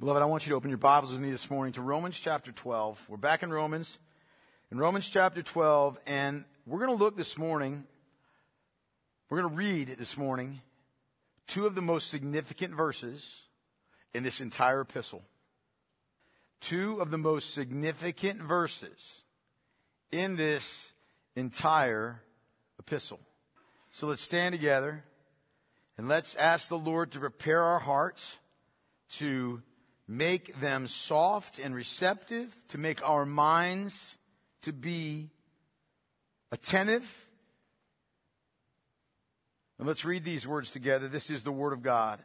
Beloved, I want you to open your Bibles with me this morning to Romans chapter 12. We're back in Romans chapter 12, and we're going to look this morning, we're going to read this morning two of the most significant verses in this entire epistle. Two of the most significant verses in this entire epistle. So let's stand together and let's ask the Lord to prepare our hearts, to make them soft and receptive, to make our minds to be attentive. And let's read these words together. This is the Word of God.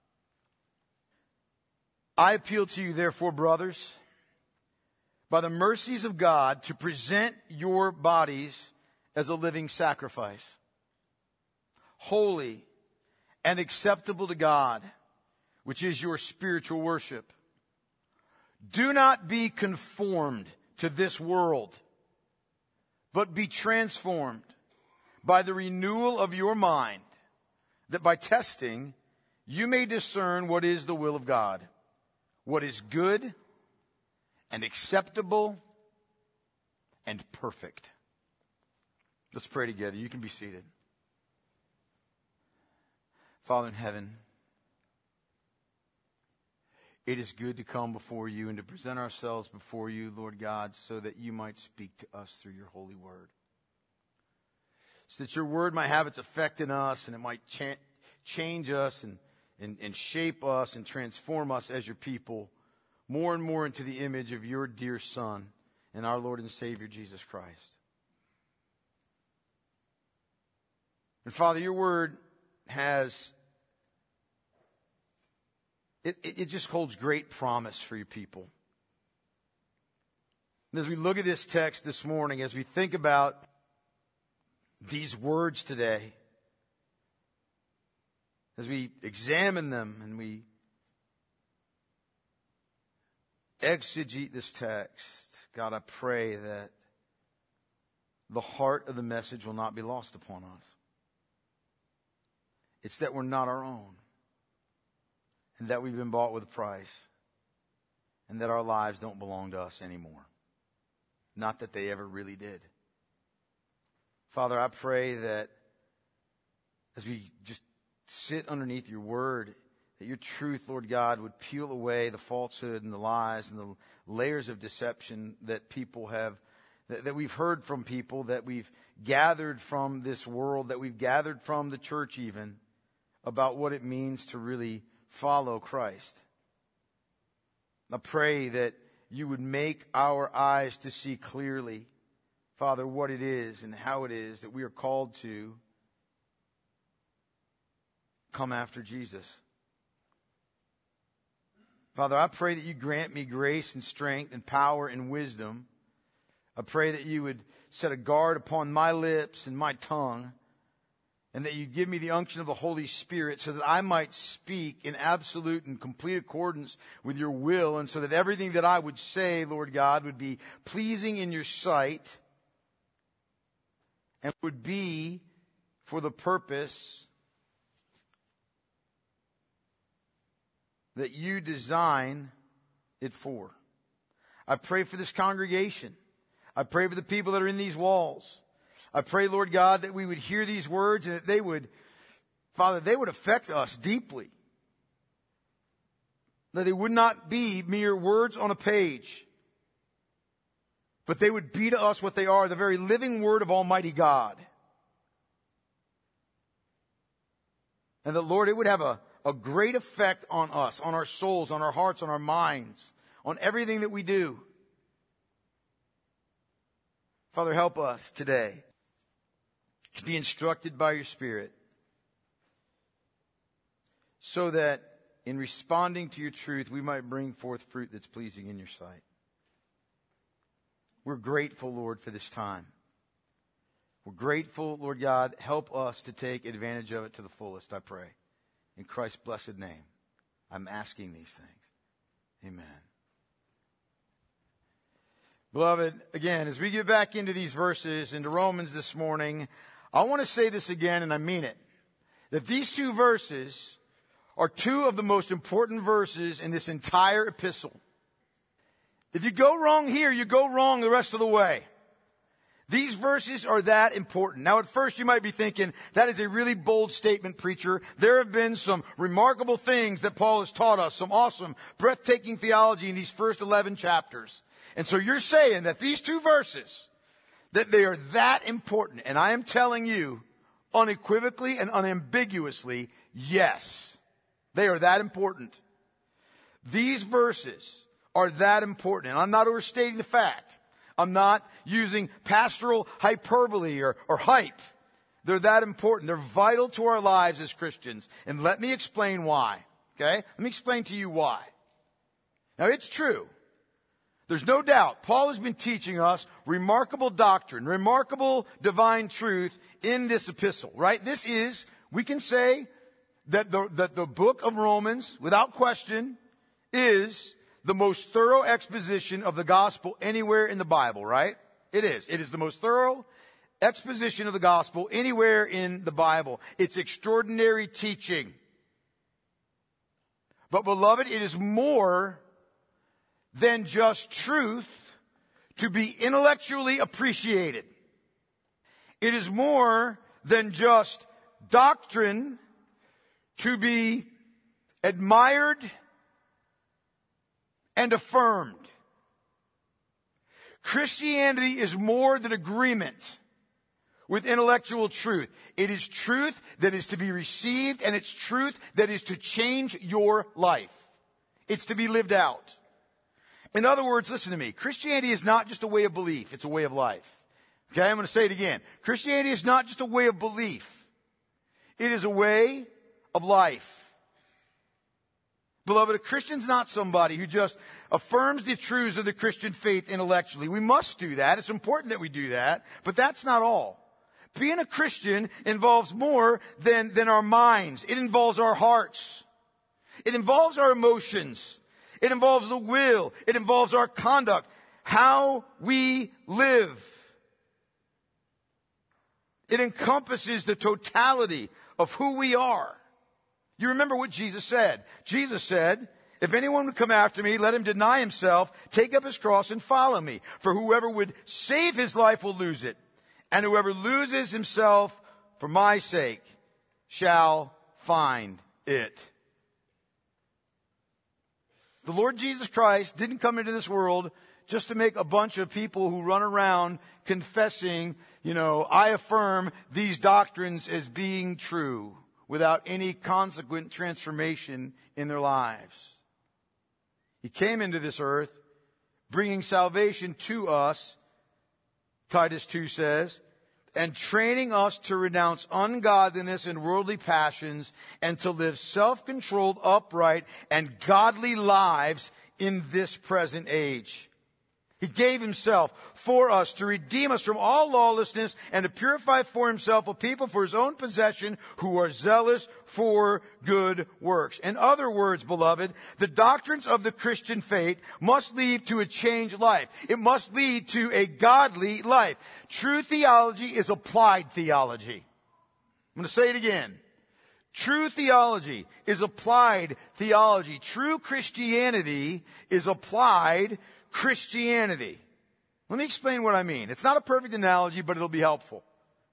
I appeal to you, therefore, brothers, by the mercies of God, to present your bodies as a living sacrifice, holy and acceptable to God, which is your spiritual worship. Do not be conformed to this world, but be transformed by the renewal of your mind, that by testing you may discern what is the will of God, what is good and acceptable and perfect. Let's pray together. You can be seated. Father in heaven, it is good to come before you and to present ourselves before you, Lord God, so that you might speak to us through your holy word. So that your word might have its effect in us and it might change us and shape us and transform us as your people more and more into the image of your dear Son and our Lord and Savior, Jesus Christ. And Father, your word has It just holds great promise for your people. And as we look at this text this morning, as we think about these words today, as we examine them and we exegete this text, God, I pray that the heart of the message will not be lost upon us. It's that we're not our own, and that we've been bought with a price, and that our lives don't belong to us anymore. Not that they ever really did. Father, I pray that as we just sit underneath your word, that your truth, Lord God, would peel away the falsehood and the lies and the layers of deception that people have, that we've heard from people, that we've gathered from this world, that we've gathered from the church even, about what it means to really follow Christ. I pray that you would make our eyes to see clearly, Father, what it is and how it is that we are called to come after Jesus. Father, I pray that you grant me grace and strength and power and wisdom. I pray that you would set a guard upon my lips and my tongue, and that you give me the unction of the Holy Spirit so that I might speak in absolute and complete accordance with your will, and so that everything that I would say, Lord God, would be pleasing in your sight and would be for the purpose that you design it for. I pray for this congregation. I pray for the people that are in these walls. I pray, Lord God, that we would hear these words and that they would, Father, they would affect us deeply. That they would not be mere words on a page, but they would be to us what they are, the very living word of Almighty God. And that, Lord, it would have a great effect on us, on our souls, on our hearts, on our minds, on everything that we do. Father, help us today to be instructed by your Spirit, so that in responding to your truth, we might bring forth fruit that's pleasing in your sight. We're grateful, Lord, for this time. We're grateful, Lord God. Help us to take advantage of it to the fullest, I pray. In Christ's blessed name, I'm asking these things. Amen. Beloved, again, as we get back into these verses, into Romans this morning, I want to say this again, and I mean it, that these two verses are two of the most important verses in this entire epistle. If you go wrong here, you go wrong the rest of the way. These verses are that important. Now, at first you might be thinking, that is a really bold statement, preacher. There have been some remarkable things that Paul has taught us, some awesome, breathtaking theology in these first 11 chapters. And so you're saying that these two verses, that they are that important. And I am telling you, unequivocally and unambiguously, yes, they are that important. These verses are that important. And I'm not overstating the fact. I'm not using pastoral hyperbole or hype. They're that important. They're vital to our lives as Christians. And let me explain why. Okay? Let me explain to you why. Now, it's true. There's no doubt. Paul has been teaching us remarkable doctrine, remarkable divine truth in this epistle, right? This is, we can say that the book of Romans, without question, is the most thorough exposition of the gospel anywhere in the Bible, right? It is. It is the most thorough exposition of the gospel anywhere in the Bible. It's extraordinary teaching. But beloved, it is more than just truth to be intellectually appreciated. It is more than just doctrine to be admired and affirmed. Christianity is more than agreement with intellectual truth. It is truth that is to be received, and it's truth that is to change your life. It's to be lived out. In other words, listen to me. Christianity is not just a way of belief. It's a way of life. Okay, I'm going to say it again. Christianity is not just a way of belief. It is a way of life. Beloved, a Christian's not somebody who just affirms the truths of the Christian faith intellectually. We must do that. It's important that we do that. But that's not all. Being a Christian involves more than our minds. It involves our hearts. It involves our emotions. It involves the will. It involves our conduct. How we live. It encompasses the totality of who we are. You remember what Jesus said. Jesus said, if anyone would come after me, let him deny himself, take up his cross and follow me. For whoever would save his life will lose it. And whoever loses himself for my sake shall find it. The Lord Jesus Christ didn't come into this world just to make a bunch of people who run around confessing, I affirm these doctrines as being true, without any consequent transformation in their lives. He came into this earth bringing salvation to us, Titus 2 says, and training us to renounce ungodliness and worldly passions and to live self-controlled, upright, and godly lives in this present age. He gave himself for us to redeem us from all lawlessness and to purify for himself a people for his own possession who are zealous for good works. In other words, beloved, the doctrines of the Christian faith must lead to a changed life. It must lead to a godly life. True theology is applied theology. I'm going to say it again. True theology is applied theology. True Christianity is applied Christianity. Let me explain what I mean. It's not a perfect analogy, but it'll be helpful.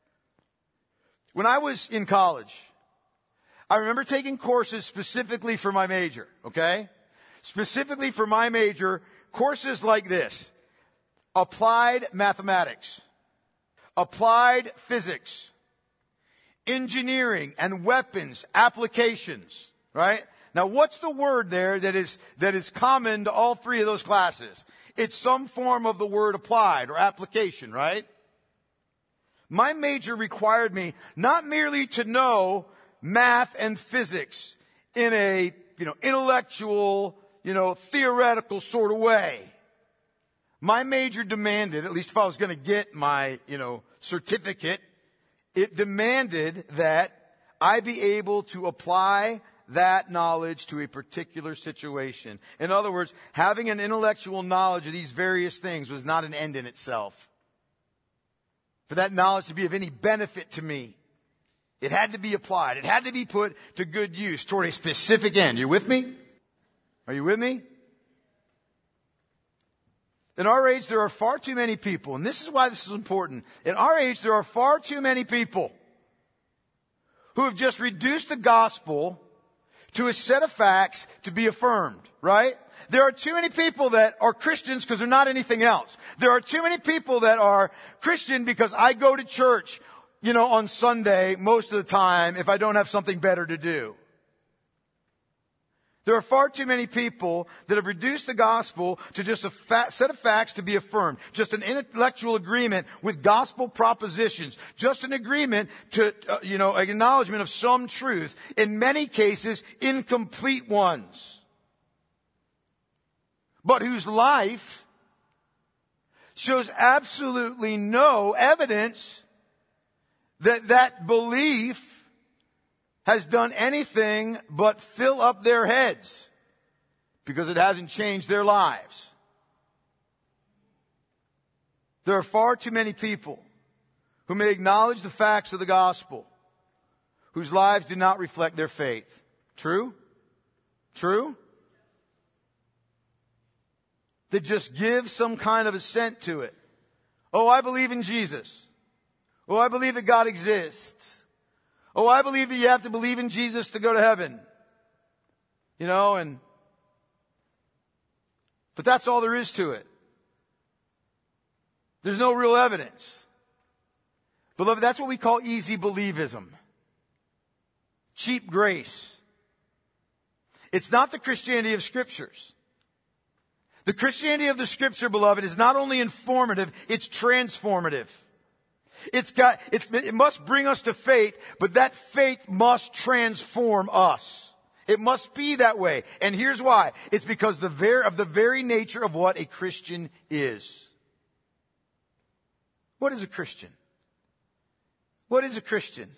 When I was in college, I remember taking courses specifically for my major, okay? Specifically for my major, courses like this: applied mathematics, applied physics, engineering and weapons applications, right? Now, what's the word there that is common to all three of those classes? It's some form of the word applied or application, right? My major required me not merely to know math and physics in a, intellectual, theoretical sort of way. My major demanded, at least if I was going to get my, certificate, it demanded that I be able to apply that knowledge to a particular situation. In other words, having an intellectual knowledge of these various things was not an end in itself. For that knowledge to be of any benefit to me, It had to be applied. It had to be put to good use toward a specific end. You with me? Are you with me? In our age, there are far too many people, and this is why this is important. In our age, there are far too many people who have just reduced the gospel to a set of facts to be affirmed, right? There are too many people that are Christians because they're not anything else. There are too many people that are Christian because I go to church, on Sunday most of the time if I don't have something better to do. There are far too many people that have reduced the gospel to just a set of facts to be affirmed. Just an intellectual agreement with gospel propositions. Just an agreement to, acknowledgement of some truth. In many cases, incomplete ones. But whose life shows absolutely no evidence that belief has done anything but fill up their heads because it hasn't changed their lives. There are far too many people who may acknowledge the facts of the gospel whose lives do not reflect their faith. True? True? That just give some kind of assent to it. Oh, I believe in Jesus. Oh, I believe that God exists. Oh, I believe that you have to believe in Jesus to go to heaven. But that's all there is to it. There's no real evidence. Beloved, that's what we call easy believism. Cheap grace. It's not the Christianity of Scriptures. The Christianity of the Scripture, beloved, is not only informative, it's transformative. It must bring us to faith, but that faith must transform us. It must be that way. And here's why. It's because of the very nature of what a Christian is. What is a Christian? What is a Christian?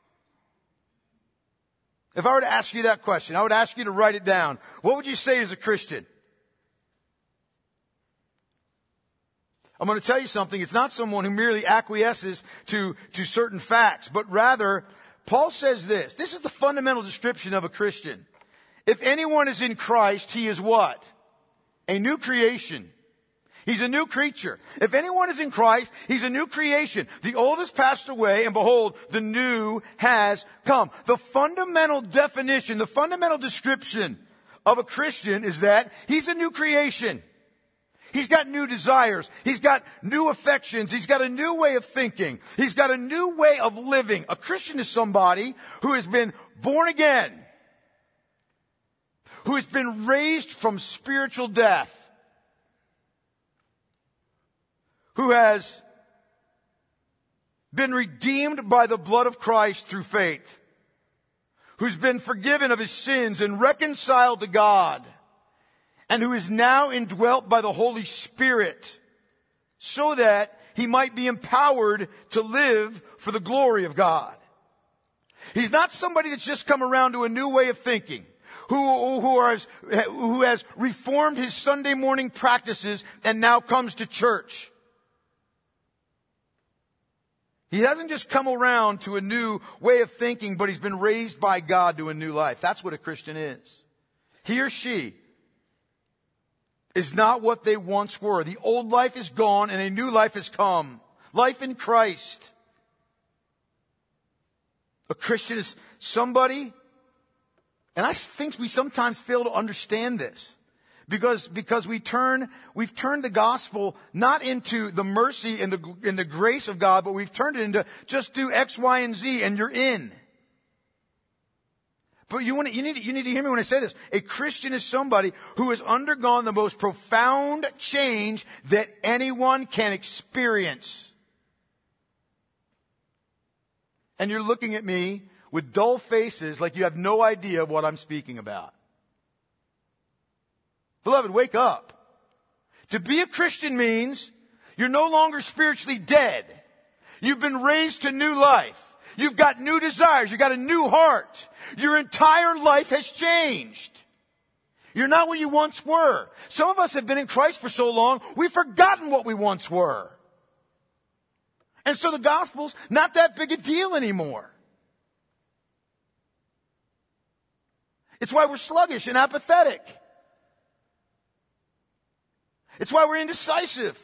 If I were to ask you that question, I would ask you to write it down. What would you say is a Christian? I'm going to tell you something. It's not someone who merely acquiesces to certain facts, but rather, Paul says this. This is the fundamental description of a Christian. If anyone is in Christ, he is what? A new creation. He's a new creature. If anyone is in Christ, he's a new creation. The old has passed away, and behold, the new has come. The fundamental definition, the fundamental description of a Christian is that he's a new creation. He's got new desires. He's got new affections. He's got a new way of thinking. He's got a new way of living. A Christian is somebody who has been born again, who has been raised from spiritual death, who has been redeemed by the blood of Christ through faith, who's been forgiven of his sins and reconciled to God, and who is now indwelt by the Holy Spirit so that he might be empowered to live for the glory of God. He's not somebody that's just come around to a new way of thinking, who has reformed his Sunday morning practices and now comes to church. He hasn't just come around to a new way of thinking, but he's been raised by God to a new life. That's what a Christian is. He or she is not what they once were. The old life is gone and a new life has come. Life in Christ. A Christian is somebody, and I think we sometimes fail to understand this. Because we've turned the gospel not into the mercy and the grace of God, but we've turned it into just do X, Y, and Z and you're in. But you need to hear me when I say this. A Christian is somebody who has undergone the most profound change that anyone can experience. And you're looking at me with dull faces like you have no idea what I'm speaking about. Beloved, wake up. To be a Christian means you're no longer spiritually dead. You've been raised to new life. You've got new desires. You've got a new heart. Your entire life has changed. You're not what you once were. Some of us have been in Christ for so long, we've forgotten what we once were. And so the gospel's not that big a deal anymore. It's why we're sluggish and apathetic. It's why we're indecisive.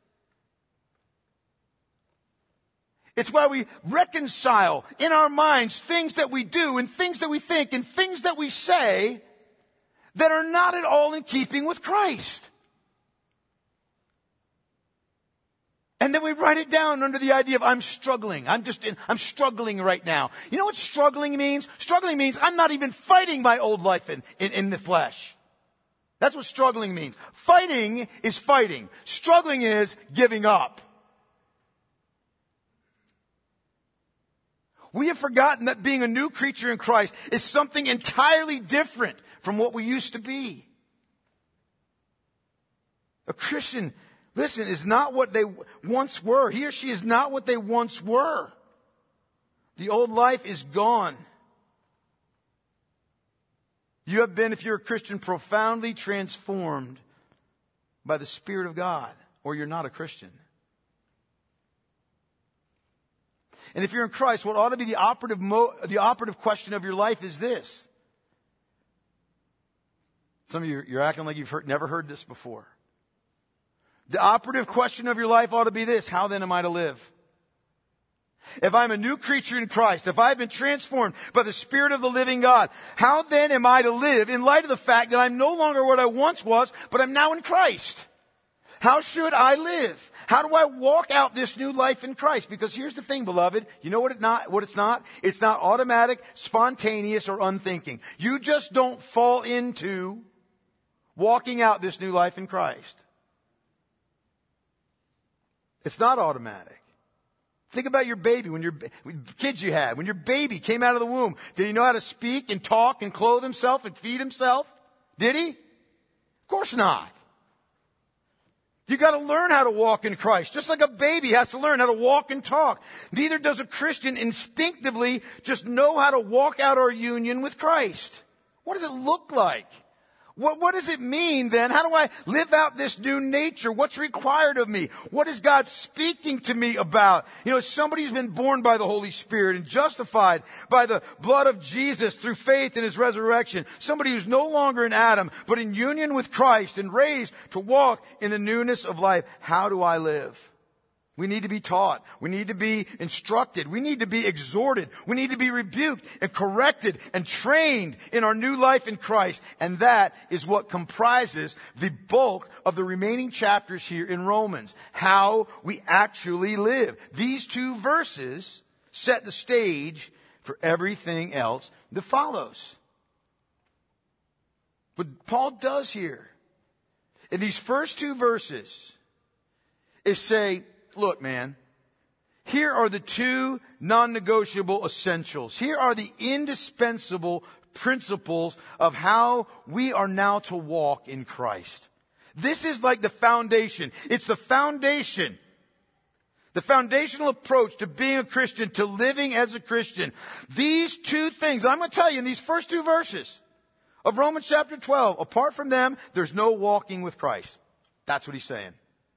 It's why we reconcile in our minds things that we do and things that we think and things that we say that are not at all in keeping with Christ. And then we write it down under the idea of I'm struggling. I'm struggling right now. You know what struggling means? Struggling means I'm not even fighting my old life in the flesh. That's what struggling means. Fighting is fighting. Struggling is giving up. We have forgotten that being a new creature in Christ is something entirely different from what we used to be. A Christian, listen, is not what they once were. He or she is not what they once were. The old life is gone. You have been, if you're a Christian, profoundly transformed by the Spirit of God, or you're not a Christian. And if you're in Christ, what ought to be the operative question of your life is this. Some of you, you're acting like you've never heard this before. The operative question of your life ought to be this: how then am I to live? If I'm a new creature in Christ, if I've been transformed by the Spirit of the living God, how then am I to live in light of the fact that I'm no longer what I once was, but I'm now in Christ? How should I live? How do I walk out this new life in Christ? Because here's the thing, beloved. You know what it's not? It's not automatic, spontaneous, or unthinking. You just don't fall into walking out this new life in Christ. It's not automatic. Think about your baby, kids you had. When your baby came out of the womb, did he know how to speak and talk and clothe himself and feed himself? Did he? Of course not. You got to learn how to walk in Christ, just like a baby has to learn how to walk and talk. Neither does a Christian instinctively just know how to walk out our union with Christ. What does it look like? What does it mean then? How do I live out this new nature? What's required of me? What is God speaking to me about? You know, somebody who's been born by the Holy Spirit and justified by the blood of Jesus through faith in His resurrection. Somebody who's no longer in Adam, but in union with Christ and raised to walk in the newness of life. How do I live? We need to be taught. We need to be instructed. We need to be exhorted. We need to be rebuked and corrected and trained in our new life in Christ. And that is what comprises the bulk of the remaining chapters here in Romans. How we actually live. These two verses set the stage for everything else that follows. What Paul does here in these first two verses is say, look, man, here are the two non-negotiable essentials. Here are the indispensable principles of how we are now to walk in Christ. This is like the foundation. It's the foundation. The foundational approach to being a Christian, to living as a Christian. These two things, I'm going to tell you in these first two verses of Romans chapter 12, apart from them, there's no walking with Christ. That's what he's saying.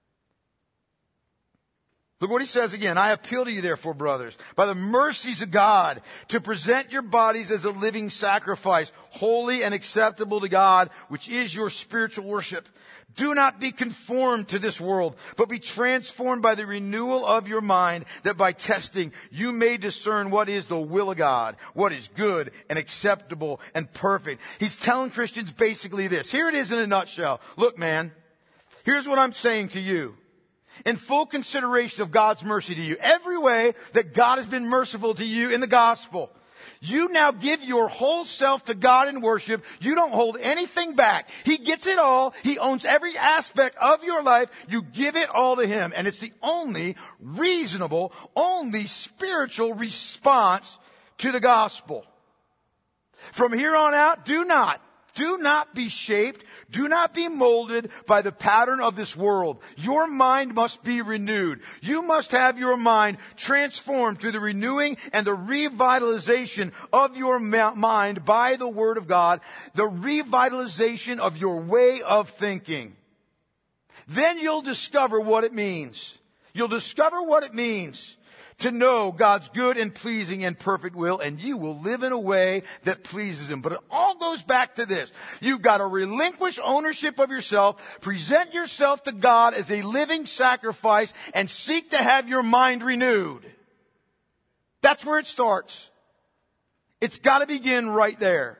Look what he says again. I appeal to you, therefore, brothers, by the mercies of God, to present your bodies as a living sacrifice, holy and acceptable to God, which is your spiritual worship. Do not be conformed to this world, but be transformed by the renewal of your mind, that by testing you may discern what is the will of God, what is good and acceptable and perfect. He's telling Christians basically this. Here it is in a nutshell. Look, man, here's what I'm saying to you. In full consideration of God's mercy to you, every way that God has been merciful to you in the gospel, you now give your whole self to God in worship. You don't hold anything back. He gets it all. He owns every aspect of your life. You give it all to Him. And it's the only reasonable, only spiritual response to the gospel. From here on out, do not be shaped. Do not be molded by the pattern of this world. Your mind must be renewed. You must have your mind transformed through the renewing and the revitalization of your mind by the Word of God, the revitalization of your way of thinking. Then you'll discover what it means. You'll discover what it means to know God's good and pleasing and perfect will, and you will live in a way that pleases Him. But it all goes back to this. You've got to relinquish ownership of yourself, present yourself to God as a living sacrifice, and seek to have your mind renewed. That's where it starts. It's got to begin right there.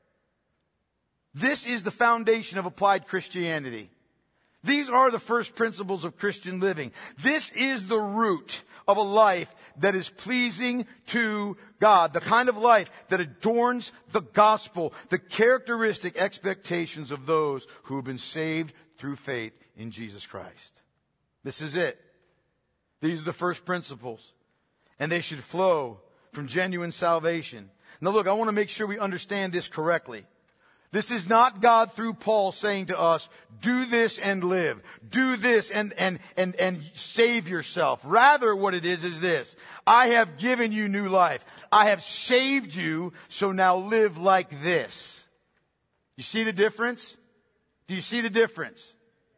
This is the foundation of applied Christianity. These are the first principles of Christian living. This is the root of a life that is pleasing to God. The kind of life that adorns the gospel, the characteristic expectations of those who have been saved through faith in Jesus Christ. This is it. These are the first principles. And they should flow from genuine salvation. Now look, I want to make sure we understand this correctly. This is not God through Paul saying to us, do this and live. Do this and save yourself. Rather, what it is this. I have given you new life. I have saved you, so now live like this. You see the difference? Do you see the difference?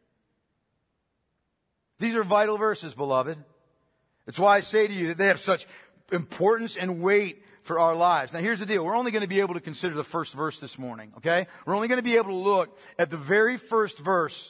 These are vital verses, beloved. It's why I say to you that they have such importance and weight for our lives. Now here's the deal. We're only going to be able to consider the first verse this morning, okay? We're only going to be able to look at the very first verse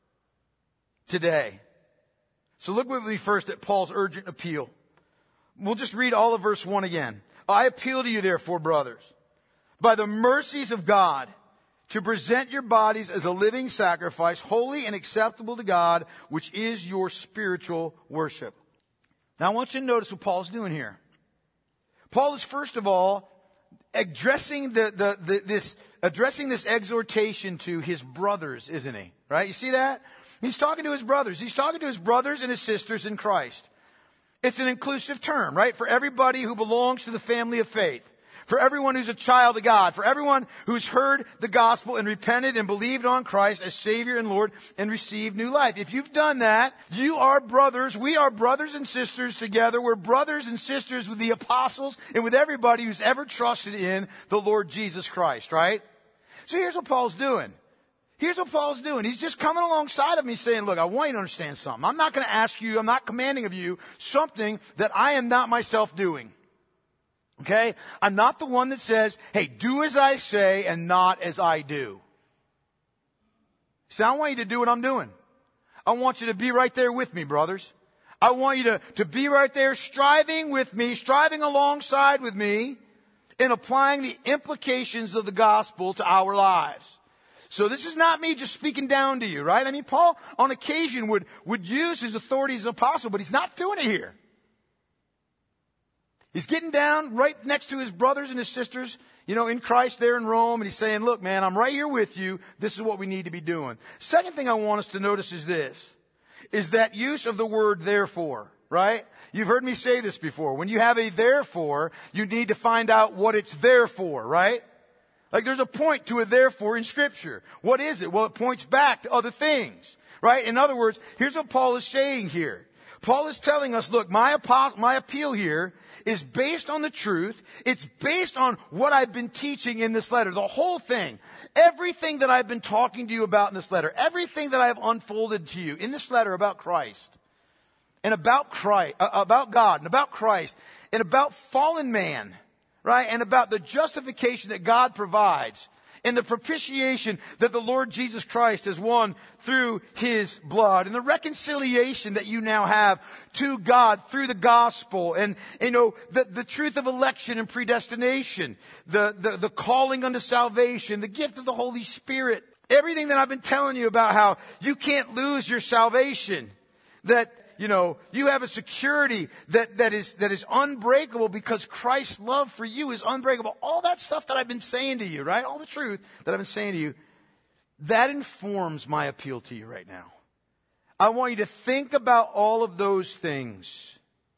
today. So look with me first at Paul's urgent appeal. We'll just read all of verse 1 again. I appeal to you therefore, brothers, by the mercies of God, to present your bodies as a living sacrifice, holy and acceptable to God, which is your spiritual worship. Now I want you to notice what Paul's doing here. Paul is first of all addressing this exhortation to his brothers, isn't he? Right? You see that? He's talking to his brothers. He's talking to his brothers and his sisters in Christ. It's an inclusive term, right? For everybody who belongs to the family of faith. For everyone who's a child of God. For everyone who's heard the gospel and repented and believed on Christ as Savior and Lord and received new life. If you've done that, you are brothers. We are brothers and sisters together. We're brothers and sisters with the apostles and with everybody who's ever trusted in the Lord Jesus Christ, right? So here's what Paul's doing. Here's what Paul's doing. He's just coming alongside of me saying, look, I want you to understand something. I'm not going to ask you, I'm not commanding of you something that I am not myself doing. Okay? I'm not the one that says, hey, do as I say and not as I do. See, I want you to do what I'm doing. I want you to be right there with me, brothers. I want you to be right there striving with me, striving alongside with me in applying the implications of the gospel to our lives. So this is not me just speaking down to you, right? I mean, Paul on occasion would use his authority as an apostle, but he's not doing it here. He's getting down right next to his brothers and his sisters, in Christ there in Rome. And he's saying, look, man, I'm right here with you. This is what we need to be doing. Second thing I want us to notice is that use of the word therefore, right? You've heard me say this before. When you have a therefore, you need to find out what it's there for, right? Like there's a point to a therefore in Scripture. What is it? Well, it points back to other things, right? In other words, here's what Paul is saying here. Paul is telling us, look, my appeal here is based on the truth. It's based on what I've been teaching in this letter. The whole thing. Everything that I've been talking to you about in this letter. Everything that I have unfolded to you in this letter about Christ. And about God and about Christ. And about fallen man. Right? And about the justification that God provides. And the propitiation that the Lord Jesus Christ has won through His blood. And the reconciliation that you now have to God through the gospel. And, the truth of election and predestination. The calling unto salvation. The gift of the Holy Spirit. Everything that I've been telling you about how you can't lose your salvation. That, you have a security that is unbreakable because Christ's love for you is unbreakable. All that stuff that I've been saying to you, right? All the truth that I've been saying to you, that informs my appeal to you right now. I want you to think about all of those things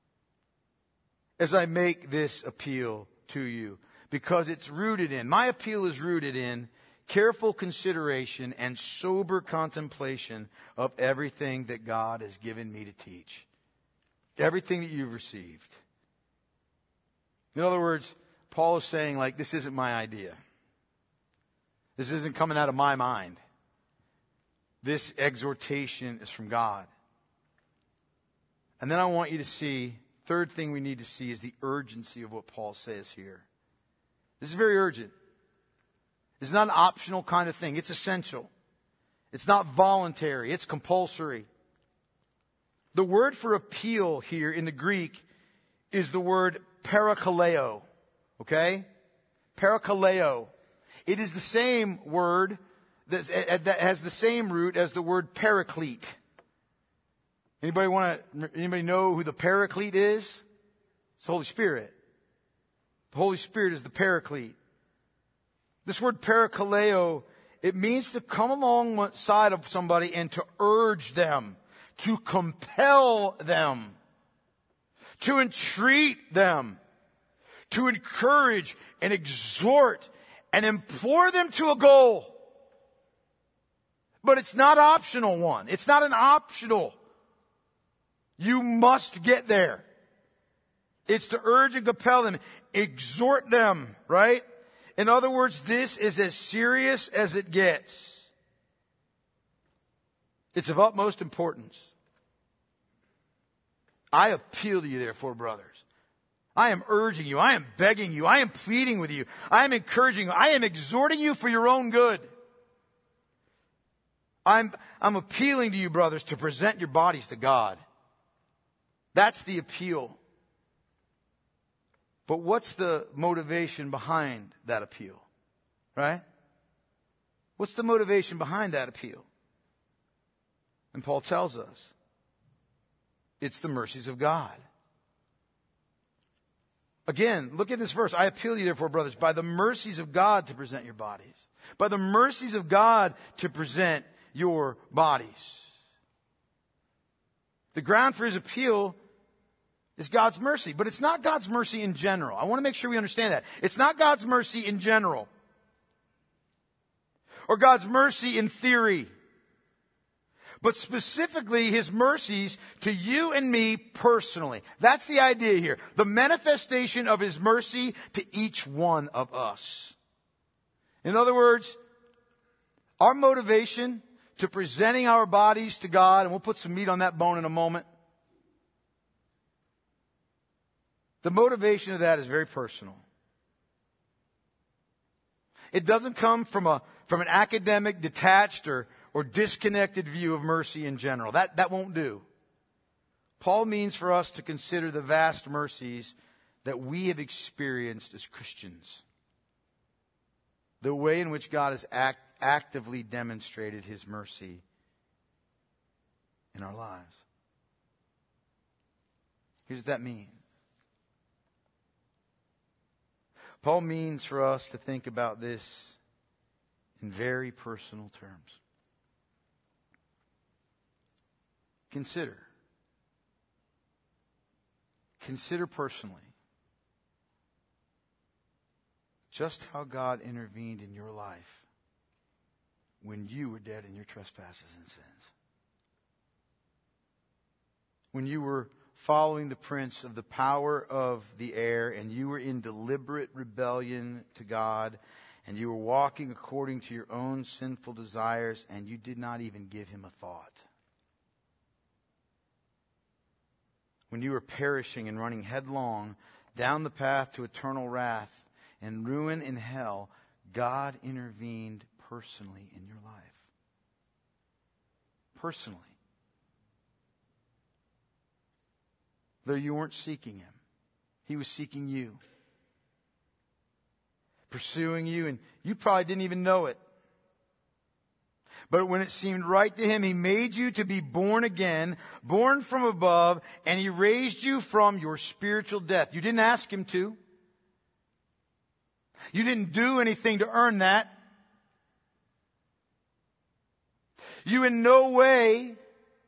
as I make this appeal to you because it's rooted in, my appeal is rooted in careful consideration and sober contemplation of everything that God has given me to teach. Everything that you've received. In other words, Paul is saying, this isn't my idea. This isn't coming out of my mind. This exhortation is from God. And then I want you to see Third thing we need to see is the urgency of what Paul says here. This is very urgent. It's not an optional kind of thing. It's essential. It's not voluntary. It's compulsory. The word for appeal here in the Greek is the word parakaleo. Okay? Parakaleo. It is the same word that has the same root as the word paraclete. Anybody know who the paraclete is? It's the Holy Spirit. The Holy Spirit is the paraclete. This word parakaleo, it means to come alongside of somebody and to urge them, to compel them, to entreat them, to encourage and exhort and implore them to a goal. But it's not optional one. It's not an optional. You must get there. It's to urge and compel them, exhort them, right? In other words, this is as serious as it gets. It's of utmost importance. I appeal to you, therefore, brothers. I am urging you. I am begging you. I am pleading with you. I am encouraging you. I am exhorting you for your own good. I'm appealing to you, brothers, to present your bodies to God. That's the appeal. But what's the motivation behind that appeal? Right? What's the motivation behind that appeal? And Paul tells us it's the mercies of God. Again, look at this verse. I appeal to you, therefore, brothers, by the mercies of God to present your bodies. By the mercies of God to present your bodies. The ground for his appeal is God's mercy. But it's not God's mercy in general. I want to make sure we understand that. It's not God's mercy in general. Or God's mercy in theory. But specifically his mercies to you and me personally. That's the idea here. The manifestation of his mercy to each one of us. In other words, our motivation to presenting our bodies to God, and we'll put some meat on that bone in a moment. The motivation of that is very personal. It doesn't come from an academic, detached, or disconnected view of mercy in general. That won't do. Paul means for us to consider the vast mercies that we have experienced as Christians. The way in which God has actively demonstrated his mercy in our lives. Here's what that means. Paul means for us to think about this in very personal terms. Consider personally just how God intervened in your life when you were dead in your trespasses and sins. When you were following the prince of the power of the air, and you were in deliberate rebellion to God, and you were walking according to your own sinful desires, and you did not even give him a thought. When you were perishing and running headlong down the path to eternal wrath and ruin in hell, God intervened personally in your life. Personally. Though you weren't seeking him, he was seeking you. Pursuing you, and you probably didn't even know it. But when it seemed right to him, he made you to be born again, born from above, and he raised you from your spiritual death. You didn't ask him to. You didn't do anything to earn that. You in no way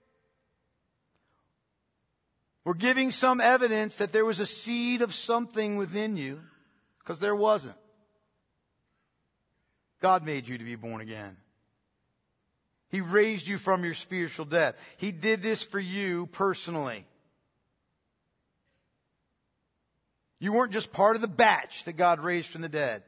were giving some evidence that there was a seed of something within you, because there wasn't. God made you to be born again. He raised you from your spiritual death. He did this for you personally. You weren't just part of the batch that God raised from the dead.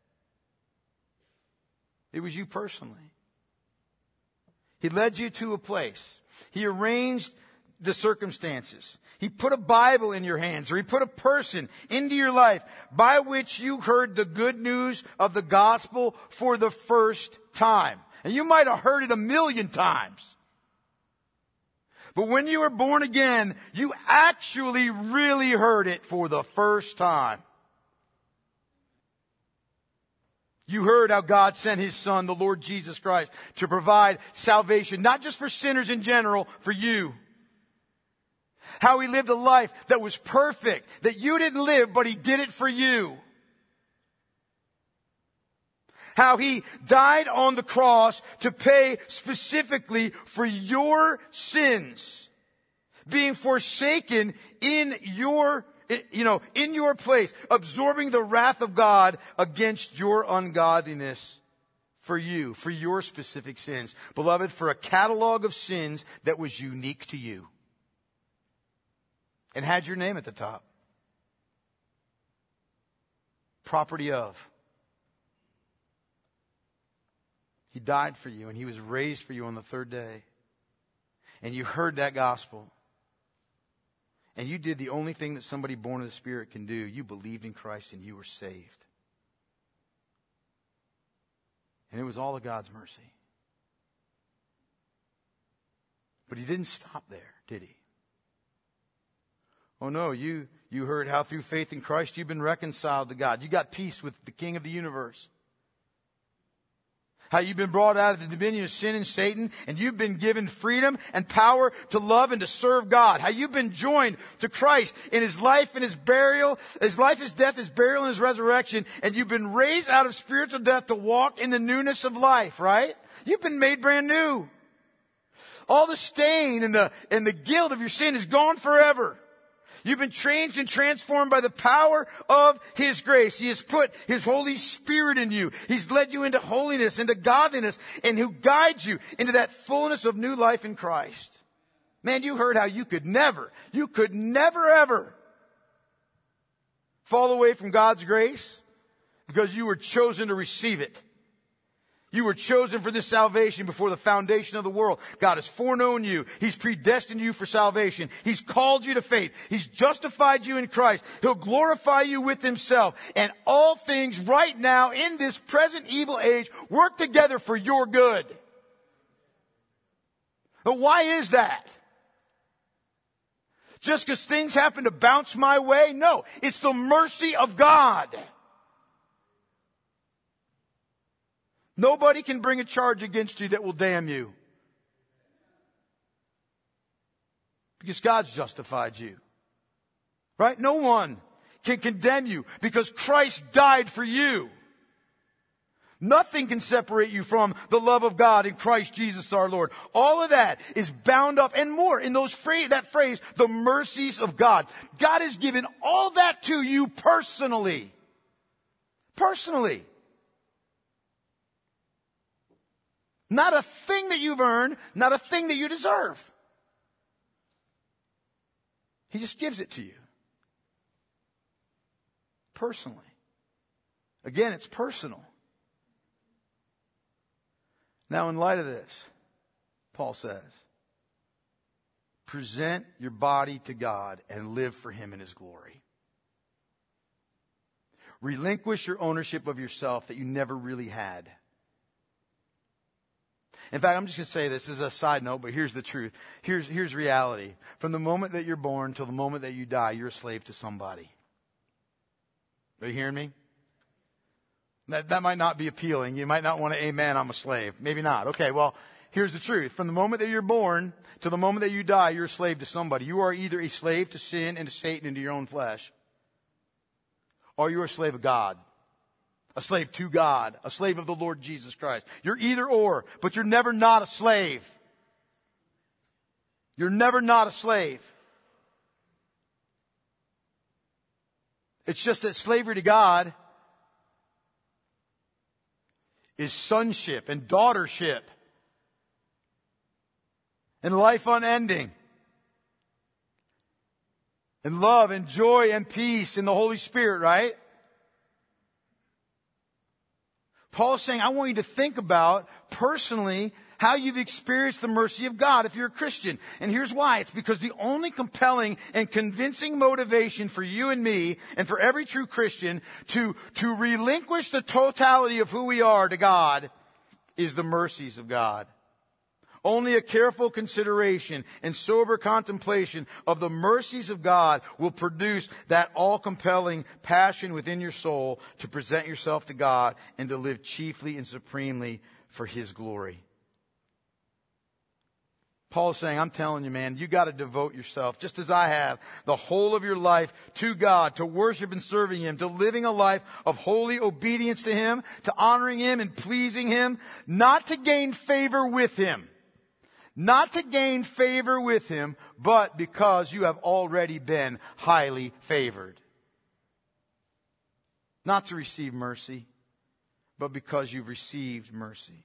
It was you personally. He led you to a place. He arranged the circumstances. He put a Bible in your hands, or He put a person into your life by which you heard the good news of the gospel for the first time. And you might have heard it 1,000,000 times. But when you were born again, you actually really heard it for the first time. You heard how God sent His Son, the Lord Jesus Christ, to provide salvation, not just for sinners in general, for you. How He lived a life that was perfect, that you didn't live, but He did it for you. How He died on the cross to pay specifically for your sins, being forsaken in your place, absorbing the wrath of God against your ungodliness for you, for your specific sins. Beloved, for a catalog of sins that was unique to you and had your name at the top. Property of. He died for you and He was raised for you on the third day. And you heard that gospel. And you did the only thing that somebody born of the Spirit can do. You believed in Christ and you were saved. And it was all of God's mercy. But He didn't stop there, did He? Oh no, you heard how through faith in Christ you've been reconciled to God. You got peace with the King of the universe. How you've been brought out of the dominion of sin and Satan, and you've been given freedom and power to love and to serve God. How you've been joined to Christ in His life and His burial, His life, His death, His burial, and His resurrection, and you've been raised out of spiritual death to walk in the newness of life, right? You've been made brand new. All the stain and the guilt of your sin is gone forever. You've been changed and transformed by the power of His grace. He has put His Holy Spirit in you. He's led you into holiness, into godliness, and who guides you into that fullness of new life in Christ. Man, you heard how you could never ever fall away from God's grace because you were chosen to receive it. You were chosen for this salvation before the foundation of the world. God has foreknown you. He's predestined you for salvation. He's called you to faith. He's justified you in Christ. He'll glorify you with Himself. And all things right now in this present evil age work together for your good. But why is that? Just because things happen to bounce my way? No, it's the mercy of God. Nobody can bring a charge against you that will damn you. Because God's justified you. Right? No one can condemn you because Christ died for you. Nothing can separate you from the love of God in Christ Jesus our Lord. All of that is bound up and more in that phrase, the mercies of God. God has given all that to you personally. Personally. Not a thing that you've earned, not a thing that you deserve. He just gives it to you. Personally. Again, it's personal. Now, in light of this, Paul says, present your body to God and live for Him in His glory. Relinquish your ownership of yourself that you never really had. In fact, I'm just going to say this as a side note, but here's the truth. Here's reality. From the moment that you're born till the moment that you die, you're a slave to somebody. Are you hearing me? That might not be appealing. You might not want to amen, I'm a slave. Maybe not. Okay, well, here's the truth. From the moment that you're born till the moment that you die, you're a slave to somebody. You are either a slave to sin and to Satan and to your own flesh, or you're a slave of God. A slave to God. A slave of the Lord Jesus Christ. You're either or, but you're never not a slave. You're never not a slave. It's just that slavery to God is sonship and daughtership and life unending and love and joy and peace in the Holy Spirit, right? Paul's saying, I want you to think about personally how you've experienced the mercy of God if you're a Christian. And here's why. It's because the only compelling and convincing motivation for you and me and for every true Christian to relinquish the totality of who we are to God is the mercies of God. Only a careful consideration and sober contemplation of the mercies of God will produce that all-compelling passion within your soul to present yourself to God and to live chiefly and supremely for His glory. Paul's saying, I'm telling you, man, you got to devote yourself, just as I have, the whole of your life to God, to worship and serving Him, to living a life of holy obedience to Him, to honoring Him and pleasing Him, not to gain favor with Him. Not to gain favor with Him, but because you have already been highly favored. Not to receive mercy, but because you've received mercy.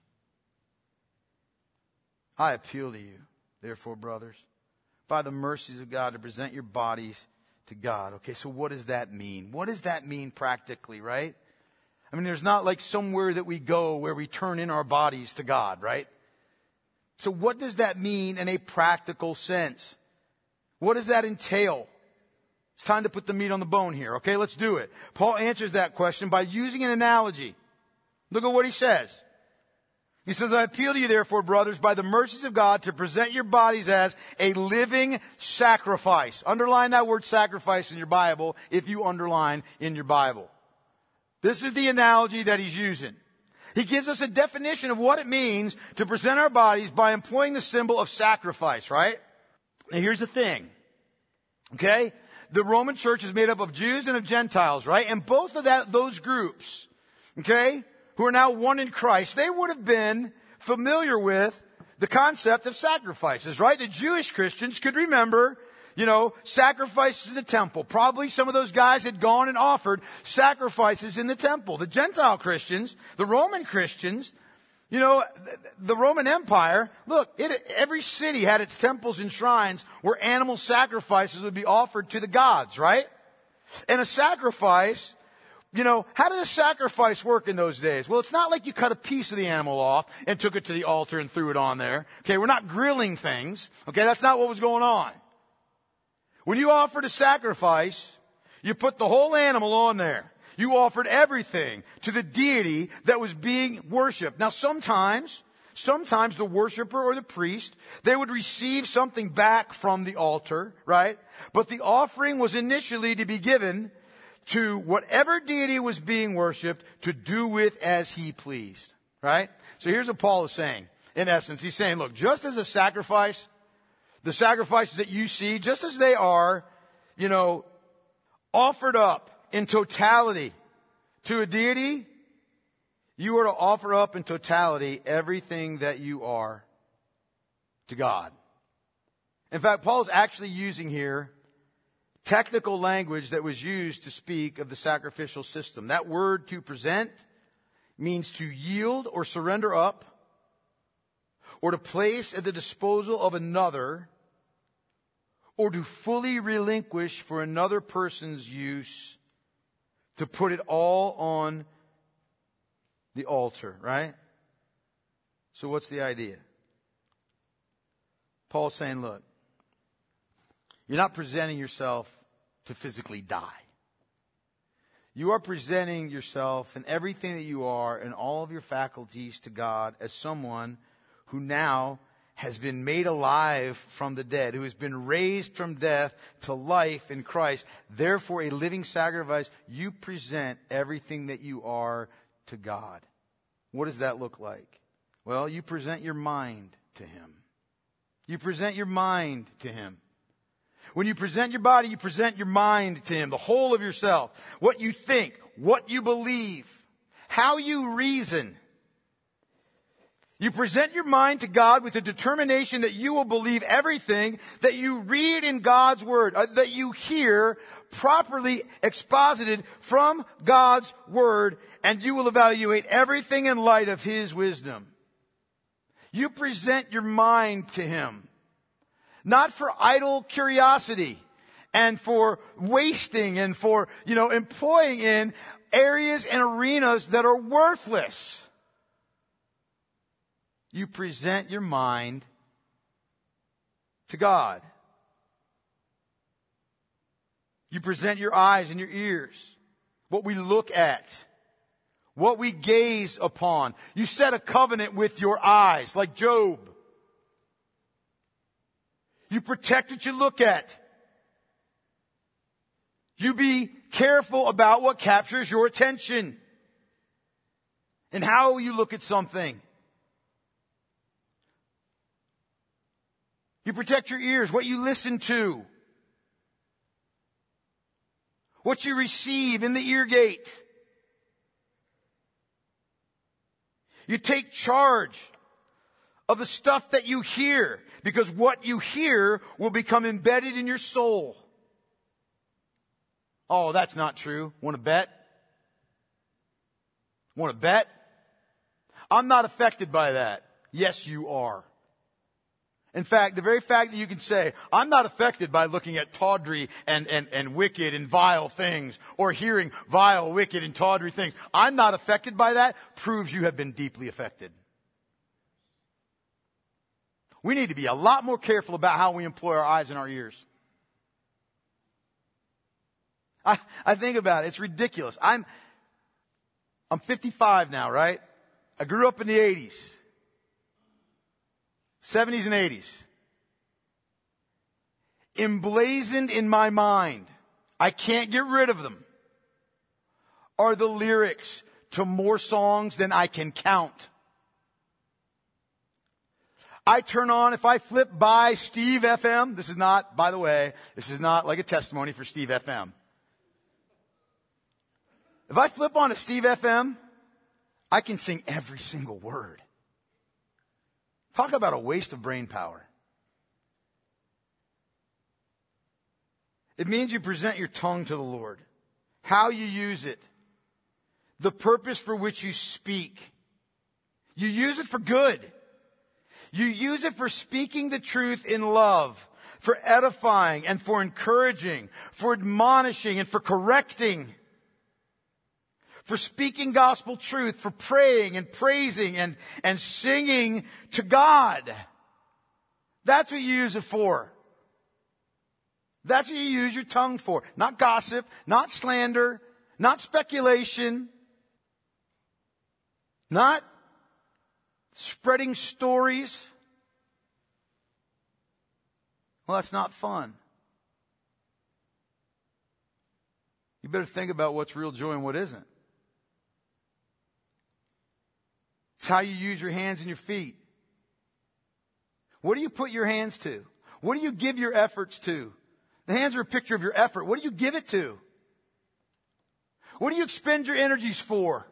I appeal to you, therefore, brothers, by the mercies of God, to present your bodies to God. Okay, so what does that mean? What does that mean practically, right? I mean, there's not like somewhere that we go where we turn in our bodies to God, right? So what does that mean in a practical sense? What does that entail? It's time to put the meat on the bone here. Okay, let's do it. Paul answers that question by using an analogy. Look at what he says. He says, I appeal to you, therefore, brothers, by the mercies of God, to present your bodies as a living sacrifice. Underline that word sacrifice in your Bible if you underline in your Bible. This is the analogy that he's using. He gives us a definition of what it means to present our bodies by employing the symbol of sacrifice, right? Now here's the thing. Okay? The Roman church is made up of Jews and of Gentiles, right? And both of those groups, okay, who are now one in Christ, they would have been familiar with the concept of sacrifices, right? The Jewish Christians could remember, sacrifices in the temple. Probably some of those guys had gone and offered sacrifices in the temple. The Gentile Christians, the Roman Christians, the Roman Empire, look, every city had its temples and shrines where animal sacrifices would be offered to the gods, right? And a sacrifice, how did a sacrifice work in those days? Well, it's not like you cut a piece of the animal off and took it to the altar and threw it on there. Okay, we're not grilling things. Okay, that's not what was going on. When you offered a sacrifice, you put the whole animal on there. You offered everything to the deity that was being worshipped. Now sometimes the worshiper or the priest, they would receive something back from the altar, right? But the offering was initially to be given to whatever deity was being worshipped to do with as he pleased, right? So here's what Paul is saying. In essence, he's saying, look, just as a sacrifice, the sacrifices that you see, just as they are, offered up in totality to a deity, you are to offer up in totality everything that you are to God. In fact, Paul's actually using here technical language that was used to speak of the sacrificial system. That word to present means to yield or surrender up, or to place at the disposal of another, or to fully relinquish for another person's use, to put it all on the altar, right? So what's the idea? Paul's saying, look, you're not presenting yourself to physically die. You are presenting yourself and everything that you are and all of your faculties to God as someone who now has been made alive from the dead, who has been raised from death to life in Christ. Therefore, a living sacrifice, you present everything that you are to God. What does that look like? Well, you present your mind to Him. You present your mind to Him. When you present your body, you present your mind to Him, the whole of yourself. What you think, what you believe, how you reason. You present your mind to God with the determination that you will believe everything that you read in God's Word, that you hear properly exposited from God's Word, and you will evaluate everything in light of His wisdom. You present your mind to Him, not for idle curiosity and for wasting and for, employing in areas and arenas that are worthless. you present your mind to God. You present your eyes and your ears, what we look at, what we gaze upon. You set a covenant with your eyes, like Job. You protect what you look at. You be careful about what captures your attention and how you look at something. You protect your ears, what you listen to, what you receive in the ear gate. You take charge of the stuff that you hear, because what you hear will become embedded in your soul. Oh, that's not true. Want to bet? Want to bet? I'm not affected by that. Yes, you are. In fact, the very fact that you can say, I'm not affected by looking at tawdry and wicked and vile things, or hearing vile, wicked, and tawdry things, I'm not affected by that, proves you have been deeply affected. We need to be a lot more careful about how we employ our eyes and our ears. I think about it. It's ridiculous. I'm 55 now, right? I grew up in the 80s. 70s and 80s. Emblazoned in my mind, I can't get rid of them, are the lyrics to more songs than I can count. I turn on, if I flip by Steve FM, this is not, by the way, this is not like a testimony for Steve FM. If I flip on to Steve FM, I can sing every single word. Talk about a waste of brain power. It means you present your tongue to the Lord. How you use it. The purpose for which you speak. You use it for good. You use it for speaking the truth in love, for edifying and for encouraging, for admonishing and for correcting, for speaking gospel truth, for praying and praising and singing to God. That's what you use it for. That's what you use your tongue for. Not gossip, not slander, not speculation, not spreading stories. Well, that's not fun. You better think about what's real joy and what isn't. It's how you use your hands and your feet. What do you put your hands to? What do you give your efforts to? The hands are a picture of your effort. What do you give it to? What do you expend your energies for?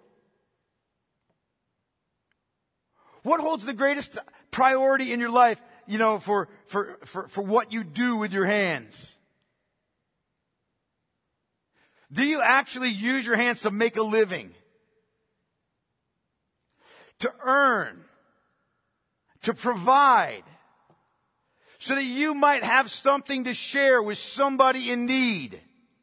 What holds the greatest priority in your life, for what you do with your hands? Do you actually use your hands to make a living? To earn? To provide? So that you might have something to share with somebody in need?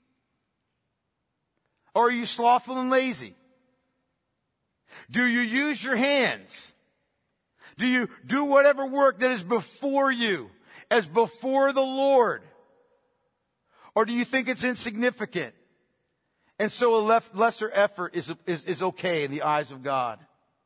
Or are you slothful and lazy? Do you use your hands? Do you do whatever work that is before you as before the Lord? Or do you think it's insignificant? And so a lesser effort is okay in the eyes of God.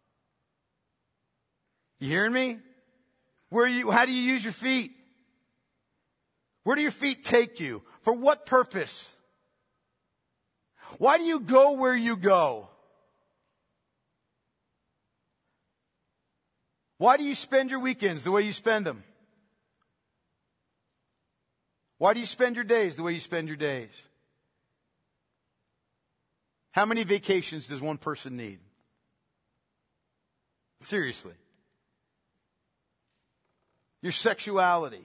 You hearing me? How do you use your feet? Where do your feet take you? For what purpose? Why do you go where you go? Why do you spend your weekends the way you spend them? Why do you spend your days the way you spend your days? How many vacations does one person need? Seriously. Your sexuality.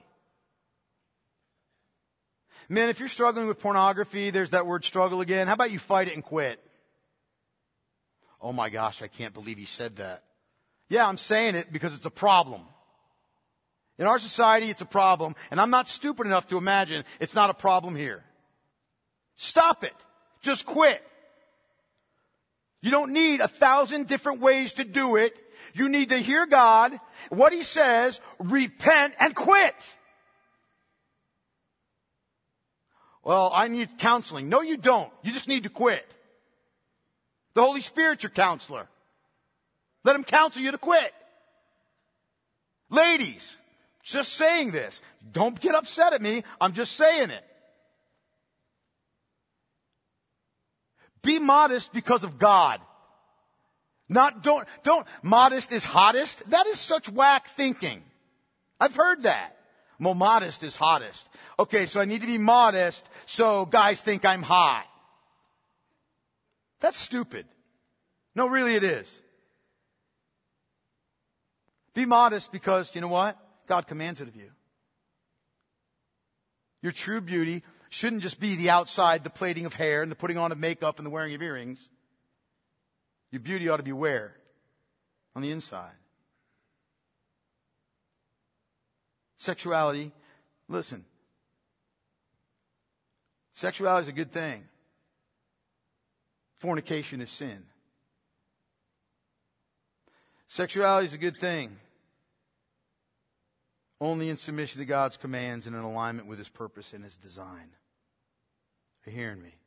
Men, if you're struggling with pornography, there's that word struggle again. How about you fight it and quit? Oh my gosh, I can't believe he said that. Yeah, I'm saying it because it's a problem. In our society, it's a problem, and I'm not stupid enough to imagine it's not a problem here. Stop it. Just quit. You don't need 1,000 different ways to do it. You need to hear God, what He says, repent and quit. Well, I need counseling. No, you don't. You just need to quit. The Holy Spirit's your counselor. Let Him counsel you to quit. Ladies, just saying this. Don't get upset at me. I'm just saying it. Be modest because of God. Don't, modest is hottest. That is such whack thinking. I've heard that. Well, modest is hottest. Okay, so I need to be modest so guys think I'm hot. That's stupid. No, really it is. Be modest because, you know what? God commands it of you. Your true beauty shouldn't just be the outside, the plaiting of hair and the putting on of makeup and the wearing of earrings. Your beauty ought to be where? On the inside. Sexuality, listen. Sexuality is a good thing. Fornication is sin. Sexuality is a good thing. Only in submission to God's commands and in alignment with His purpose and His design. Are you hearing me?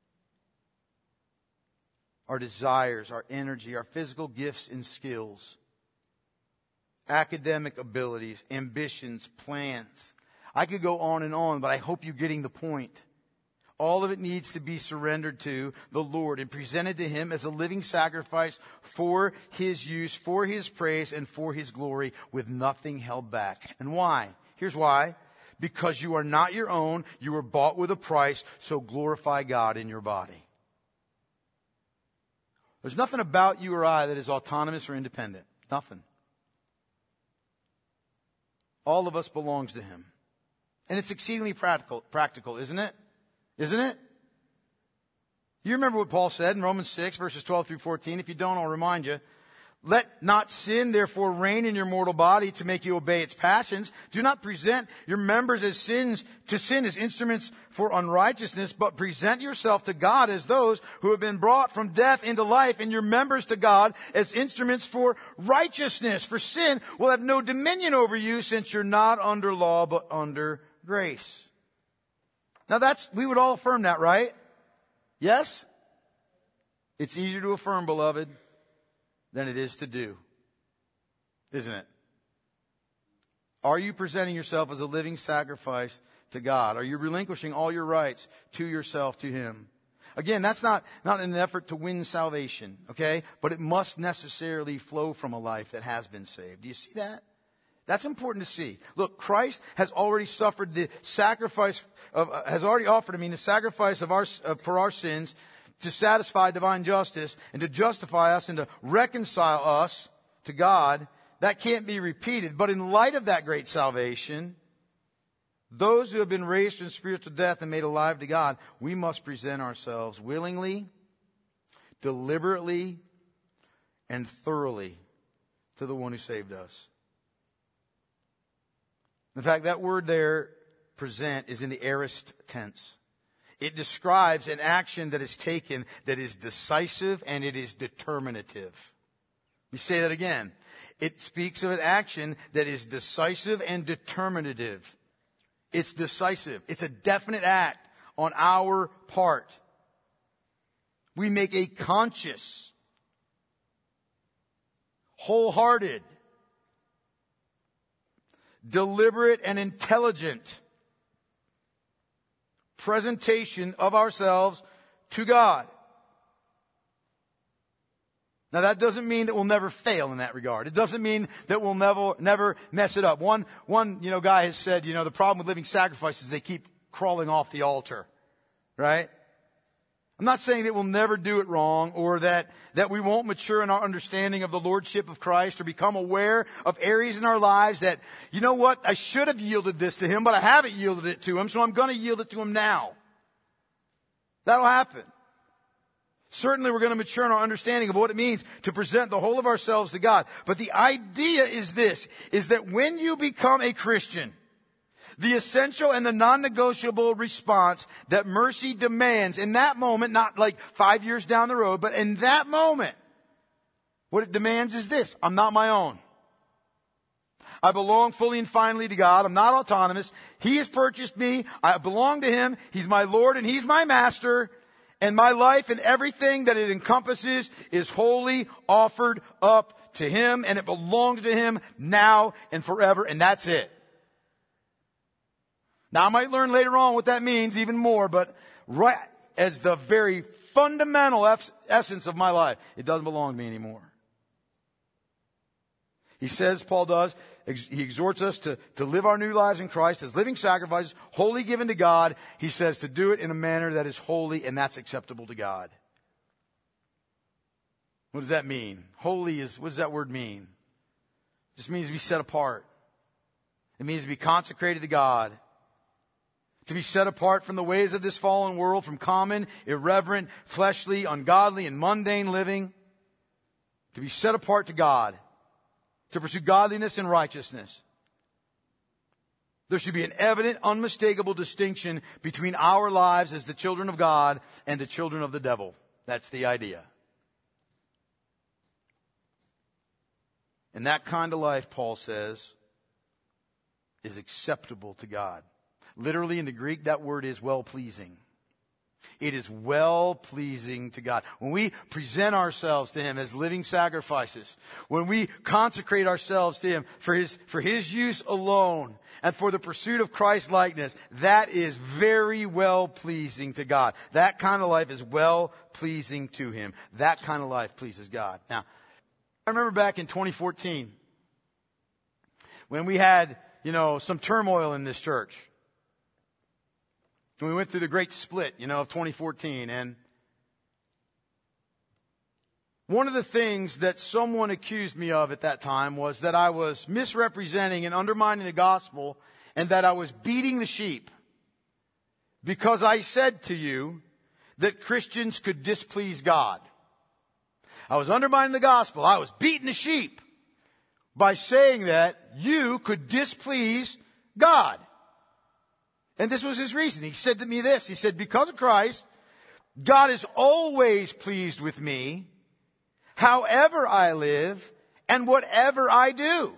Our desires, our energy, our physical gifts and skills, academic abilities, ambitions, plans. I could go on, but I hope you're getting the point. All of it needs to be surrendered to the Lord and presented to Him as a living sacrifice for His use, for His praise, and for His glory, with nothing held back. And why? Here's why. Because you are not your own. You were bought with a price, so glorify God in your body. There's nothing about you or I that is autonomous or independent. Nothing. All of us belongs to Him. And it's exceedingly practical, isn't it? Isn't it? You remember what Paul said in Romans 6, verses 12 through 14. If you don't, I'll remind you. Let not sin, therefore, reign in your mortal body to make you obey its passions. Do not present your members as sin as instruments for unrighteousness, but present yourself to God as those who have been brought from death into life, and your members to God as instruments for righteousness. For sin will have no dominion over you, since you're not under law, but under grace. Now we would all affirm that, right? Yes? It's easier to affirm, beloved, than it is to do. Isn't it? Are you presenting yourself as a living sacrifice to God? Are you relinquishing all your rights to yourself, to Him? Again, that's not an effort to win salvation, okay? But it must necessarily flow from a life that has been saved. Do you see that? That's important to see. Look, Christ has already suffered the sacrifice has already offered, the sacrifice for our sins, to satisfy divine justice and to justify us and to reconcile us to God. That can't be repeated. But in light of that great salvation, those who have been raised from spiritual death and made alive to God, we must present ourselves willingly, deliberately, and thoroughly to the one who saved us. In fact, that word there, present, is in the aorist tense. It describes an action that is taken that is decisive and it is determinative. Let me say that again. It speaks of an action that is decisive and determinative. It's decisive. It's a definite act on our part. We make a conscious, wholehearted, deliberate, and intelligent presentation of ourselves to God. Now that doesn't mean that we'll never fail in that regard. It doesn't mean that we'll never mess it up. One guy has said, the problem with living sacrifices is they keep crawling off the altar. Right? I'm not saying that we'll never do it wrong or that we won't mature in our understanding of the Lordship of Christ or become aware of areas in our lives that, you know what, I should have yielded this to Him, but I haven't yielded it to Him, so I'm going to yield it to Him now. That'll happen. Certainly we're going to mature in our understanding of what it means to present the whole of ourselves to God. But the idea is this, is that when you become a Christian, the essential and the non-negotiable response that mercy demands in that moment, not like 5 years down the road, but in that moment, What it demands is this: I'm not my own. I belong fully and finally to God. I'm not autonomous. He has purchased me. I belong to Him. He's my Lord and He's my master. And my life and everything that it encompasses is wholly offered up to Him, and it belongs to Him now and forever, and that's it. Now, I might learn later on what that means even more, but right as the very fundamental essence of my life, it doesn't belong to me anymore. He says, Paul does, he exhorts us to live our new lives in Christ as living sacrifices, wholly given to God. He says to do it in a manner that is holy and that's acceptable to God. What does that mean? Holy what does that word mean? It just means to be set apart. It means to be consecrated to God. To be set apart from the ways of this fallen world, from common, irreverent, fleshly, ungodly, and mundane living. To be set apart to God. To pursue godliness and righteousness. There should be an evident, unmistakable distinction between our lives as the children of God and the children of the devil. That's the idea. And that kind of life, Paul says, is acceptable to God. Literally in the Greek, that word is well-pleasing. It is well-pleasing to God. When we present ourselves to Him as living sacrifices, when we consecrate ourselves to Him for His use alone and for the pursuit of Christ-likeness, that is very well-pleasing to God. That kind of life is well-pleasing to Him. That kind of life pleases God. Now, I remember back in 2014 when we had, some turmoil in this church. We went through the great split, of 2014. And one of the things that someone accused me of at that time was that I was misrepresenting and undermining the gospel and that I was beating the sheep because I said to you that Christians could displease God. I was undermining the gospel. I was beating the sheep by saying that you could displease God. And this was his reason. He said to me this. He said, because of Christ, God is always pleased with me, however I live and whatever I do.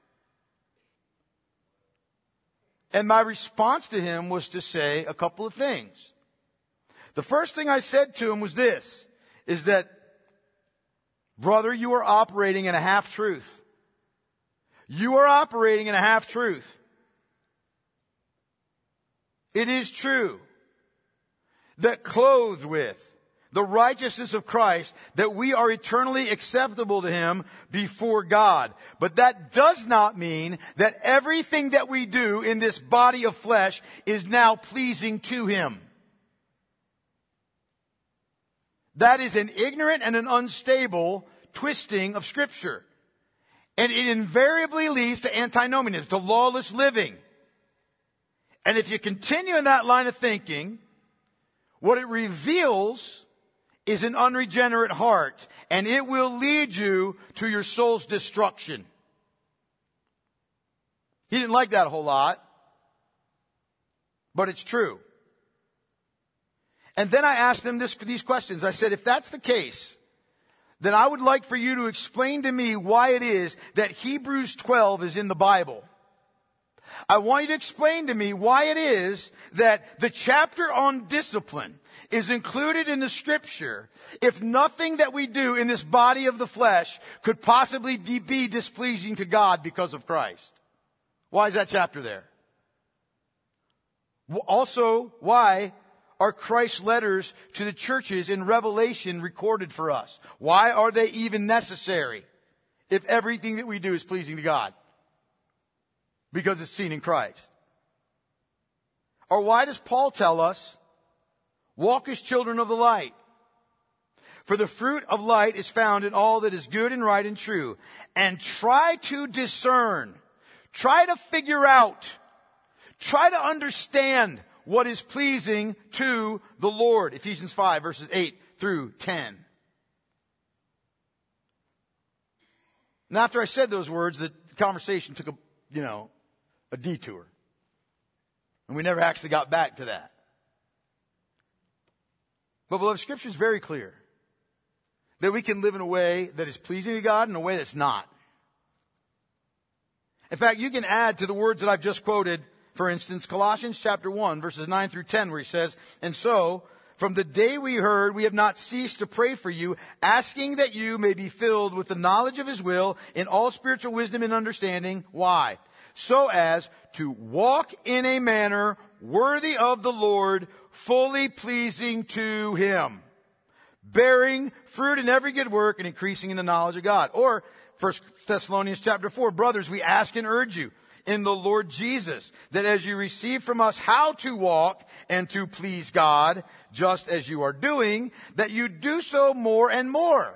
And my response to him was to say a couple of things. The first thing I said to him was this, is that, brother, you are operating in a half-truth. You are operating in a half-truth. It is true that clothed with the righteousness of Christ, that we are eternally acceptable to Him before God. But that does not mean that everything that we do in this body of flesh is now pleasing to Him. That is an ignorant and an unstable twisting of Scripture. And it invariably leads to antinomianism, to lawless living. And if you continue in that line of thinking, what it reveals is an unregenerate heart, and it will lead you to your soul's destruction. He didn't like that a whole lot, but it's true. And then I asked him these questions. I said, if that's the case, then I would like for you to explain to me why it is that Hebrews 12 is in the Bible. I want you to explain to me why it is that the chapter on discipline is included in the Scripture if nothing that we do in this body of the flesh could possibly be displeasing to God because of Christ. Why is that chapter there? Also, why are Christ's letters to the churches in Revelation recorded for us? Why are they even necessary if everything that we do is pleasing to God? Because it's seen in Christ. Or why does Paul tell us, walk as children of the light? For the fruit of light is found in all that is good and right and true. And try to discern, try to figure out, try to understand what is pleasing to the Lord. Ephesians 5 verses 8 through 10. And after I said those words, the conversation took a detour. And we never actually got back to that. But beloved, Scripture is very clear that we can live in a way that is pleasing to God and a way that's not. In fact, you can add to the words that I've just quoted, for instance, Colossians chapter 1, verses 9 through 10, where he says, "And so, from the day we heard, we have not ceased to pray for you, asking that you may be filled with the knowledge of his will in all spiritual wisdom and understanding." Why? "So as to walk in a manner worthy of the Lord, fully pleasing to him, bearing fruit in every good work and increasing in the knowledge of God." Or 1 Thessalonians chapter 4, "Brothers, we ask and urge you in the Lord Jesus, that as you receive from us how to walk and to please God, just as you are doing, that you do so more and more."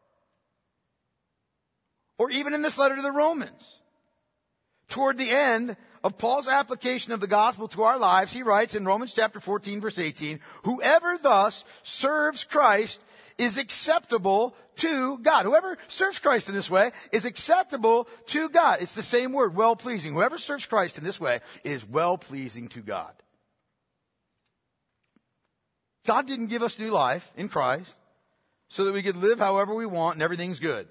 Or even in this letter to the Romans, toward the end of Paul's application of the gospel to our lives, he writes in Romans chapter 14, verse 18, "Whoever thus serves Christ is acceptable to God." Whoever serves Christ in this way is acceptable to God. It's the same word, well-pleasing. Whoever serves Christ in this way is well-pleasing to God. God didn't give us new life in Christ so that we could live however we want and everything's good.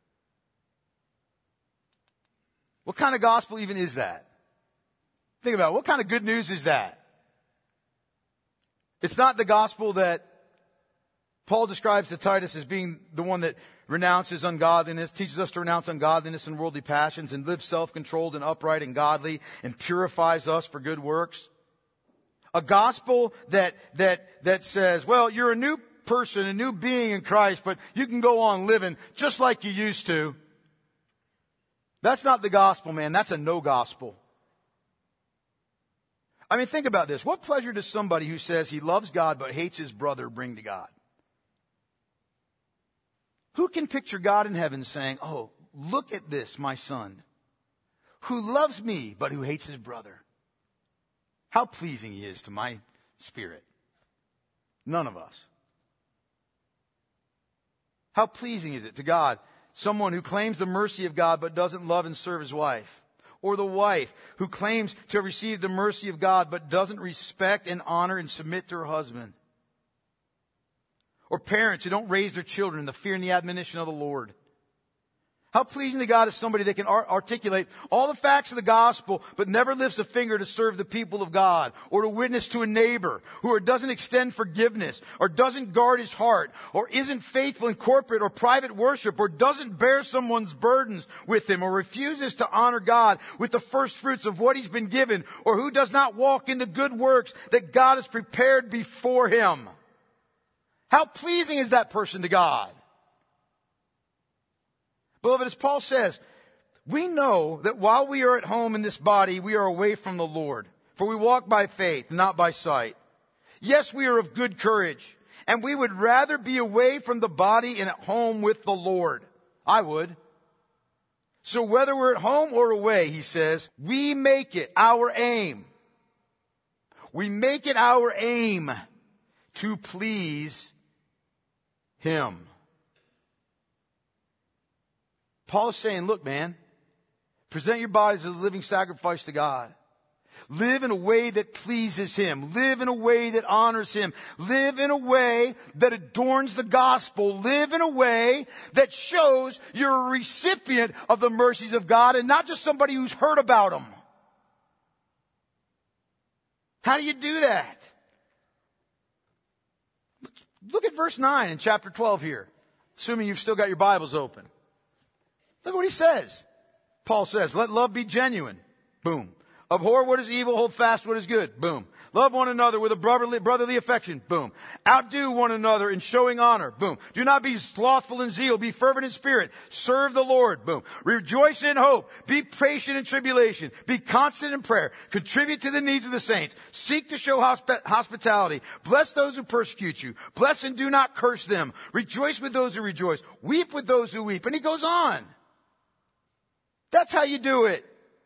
What kind of gospel even is that? Think about it. What kind of good news is that? It's not the gospel that Paul describes to Titus as being the one that renounces ungodliness, teaches us to renounce ungodliness and worldly passions and live self-controlled and upright and godly and purifies us for good works. A gospel that says, well, you're a new person, a new being in Christ, but you can go on living just like you used to. That's not the gospel, man. That's a no gospel. I mean, think about this. What pleasure does somebody who says he loves God but hates his brother bring to God? Who can picture God in heaven saying, "Oh, look at this, my son, who loves me but who hates his brother. How pleasing he is to my spirit." None of us. How pleasing is it to God, someone who claims the mercy of God but doesn't love and serve his wife? Or the wife who claims to have received the mercy of God but doesn't respect and honor and submit to her husband? Or parents who don't raise their children in the fear and the admonition of the Lord? How pleasing to God is somebody that can articulate all the facts of the gospel but never lifts a finger to serve the people of God or to witness to a neighbor, or doesn't extend forgiveness, or doesn't guard his heart, or isn't faithful in corporate or private worship, or doesn't bear someone's burdens with him, or refuses to honor God with the first fruits of what he's been given, or who does not walk in the good works that God has prepared before him. How pleasing is that person to God? Beloved, as Paul says, we know that while we are at home in this body, we are away from the Lord. For we walk by faith, not by sight. Yes, we are of good courage, and we would rather be away from the body and at home with the Lord. I would. So whether we're at home or away, he says, we make it our aim. We make it our aim to please him. Paul is saying, look, man, present your bodies as a living sacrifice to God. Live in a way that pleases him. Live in a way that honors him. Live in a way that adorns the gospel. Live in a way that shows you're a recipient of the mercies of God and not just somebody who's heard about them. How do you do that? Look at verse 9 in chapter 12 here, assuming you've still got your Bibles open. Look what he says. Paul says, let love be genuine. Boom. Abhor what is evil, hold fast what is good. Boom. Love one another with a brotherly affection. Boom. Outdo one another in showing honor. Boom. Do not be slothful in zeal. Be fervent in spirit. Serve the Lord. Boom. Rejoice in hope. Be patient in tribulation. Be constant in prayer. Contribute to the needs of the saints. Seek to show hospitality. Bless those who persecute you. Bless and do not curse them. Rejoice with those who rejoice. Weep with those who weep. And he goes on. That's how you do it.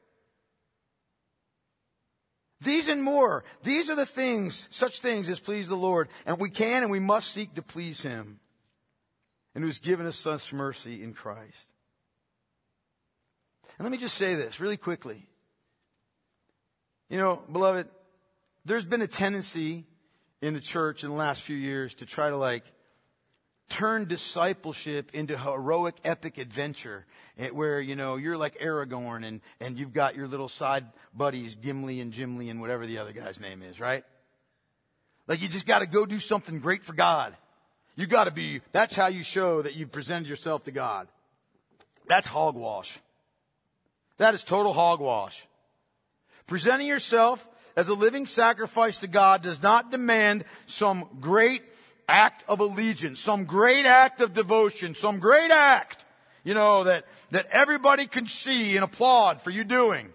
These and more. These are the things, such things as please the Lord. And we can and we must seek to please him. And who's given us such mercy in Christ. And let me just say this really quickly. You know, beloved, there's been a tendency in the church in the last few years to try to turn discipleship into heroic, epic adventure where, you're like Aragorn and you've got your little side buddies, Gimli and Jimli and whatever the other guy's name is, right? Like you just got to go do something great for God. That's how you show that you've presented yourself to God. That's hogwash. That is total hogwash. Presenting yourself as a living sacrifice to God does not demand some great act of allegiance, some great act of devotion, some great act, that everybody can see and applaud for you doing.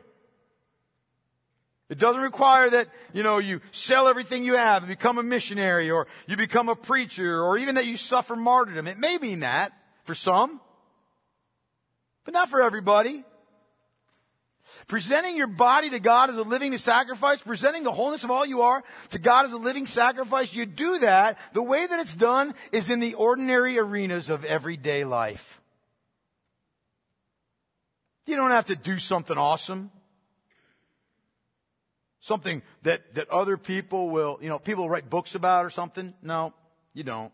It doesn't require that, you sell everything you have and become a missionary or you become a preacher or even that you suffer martyrdom. It may mean that for some, but not for everybody. Presenting your body to God as a living sacrifice, presenting the wholeness of all you are to God as a living sacrifice, you do that. The way that it's done is in the ordinary arenas of everyday life. You don't have to do something awesome. Something that other people will, people write books about or something. No, you don't.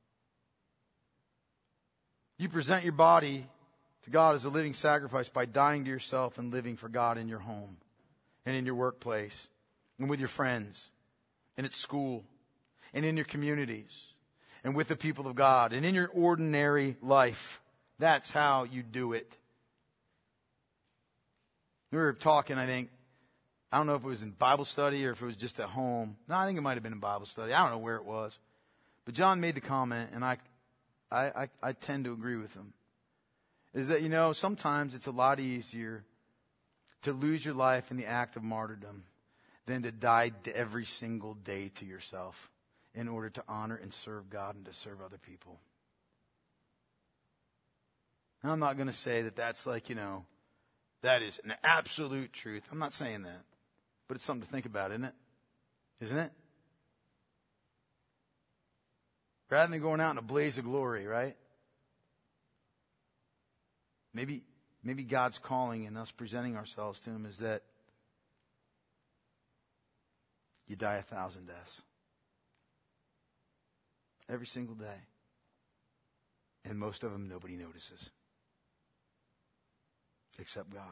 You present your body to God as a living sacrifice by dying to yourself and living for God in your home and in your workplace and with your friends and at school and in your communities and with the people of God and in your ordinary life. That's how you do it. We were talking, I don't know if it was in Bible study or if it was just at home. No, I think it might have been in Bible study. I don't know where it was. But John made the comment, and I tend to agree with him. Is that, sometimes it's a lot easier to lose your life in the act of martyrdom than to die every single day to yourself in order to honor and serve God and to serve other people. And I'm not going to say that that's that is an absolute truth. I'm not saying that. But it's something to think about, isn't it? Isn't it? Rather than going out in a blaze of glory, right? Maybe God's calling and us presenting ourselves to Him is that you die 1,000 deaths. Every single day. And most of them nobody notices. Except God.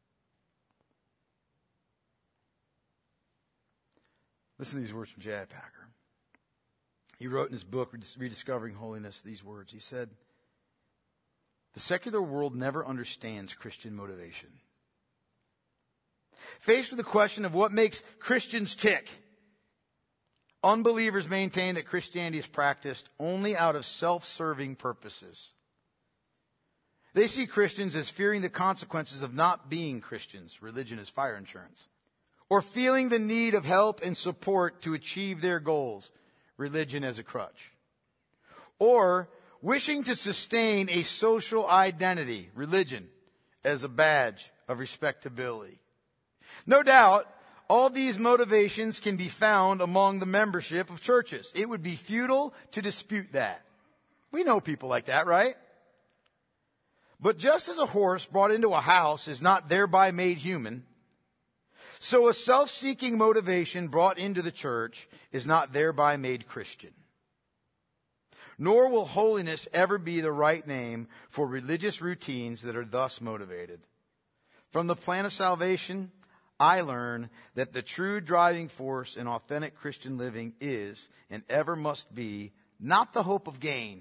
Listen to these words from J.I. Packer. He wrote in his book, Rediscovering Holiness, these words. He said, "The secular world never understands Christian motivation. Faced with the question of what makes Christians tick, unbelievers maintain that Christianity is practiced only out of self-serving purposes. They see Christians as fearing the consequences of not being Christians. Religion is fire insurance. Or feeling the need of help and support to achieve their goals. Religion as a crutch. Or wishing to sustain a social identity. Religion as a badge of respectability. No doubt, all these motivations can be found among the membership of churches. It would be futile to dispute that. We know people like that, right? But just as a horse brought into a house is not thereby made human, so a self-seeking motivation brought into the church is not thereby made Christian. Nor will holiness ever be the right name for religious routines that are thus motivated. From the plan of salvation, I learn that the true driving force in authentic Christian living is, and ever must be, not the hope of gain,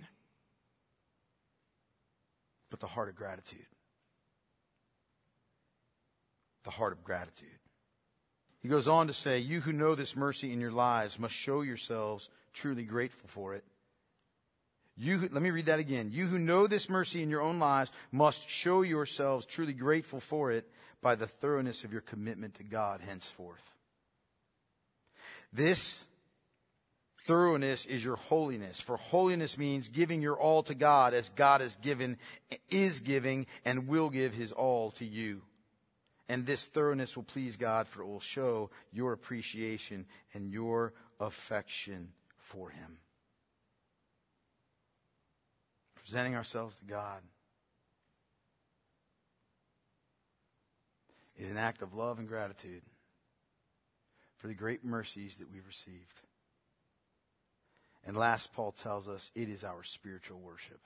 but the heart of gratitude. The heart of gratitude. He goes on to say, you who know this mercy in your lives must show yourselves truly grateful for it. Let me read that again. You who know this mercy in your own lives must show yourselves truly grateful for it by the thoroughness of your commitment to God henceforth. This thoroughness is your holiness. For holiness means giving your all to God as God is giving, and will give His all to you. And this thoroughness will please God, for it will show your appreciation and your affection for Him. Presenting ourselves to God is an act of love and gratitude for the great mercies that we've received. And last, Paul tells us it is our spiritual worship.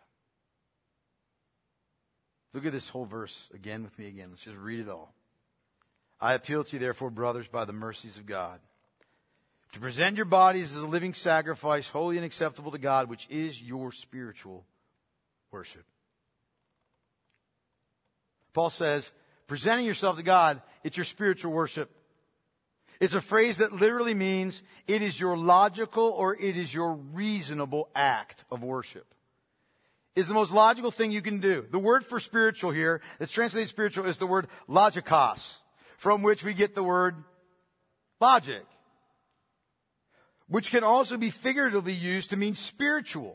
Look at this whole verse again with me again. Let's just read it all. I appeal to you, therefore, brothers, by the mercies of God, to present your bodies as a living sacrifice, holy and acceptable to God, which is your spiritual worship. Paul says, presenting yourself to God, it's your spiritual worship. It's a phrase that literally means it is your logical or it is your reasonable act of worship. It's the most logical thing you can do. The word for spiritual here, that's translated spiritual, is the word logikos, from which we get the word logic, which can also be figuratively used to mean spiritual.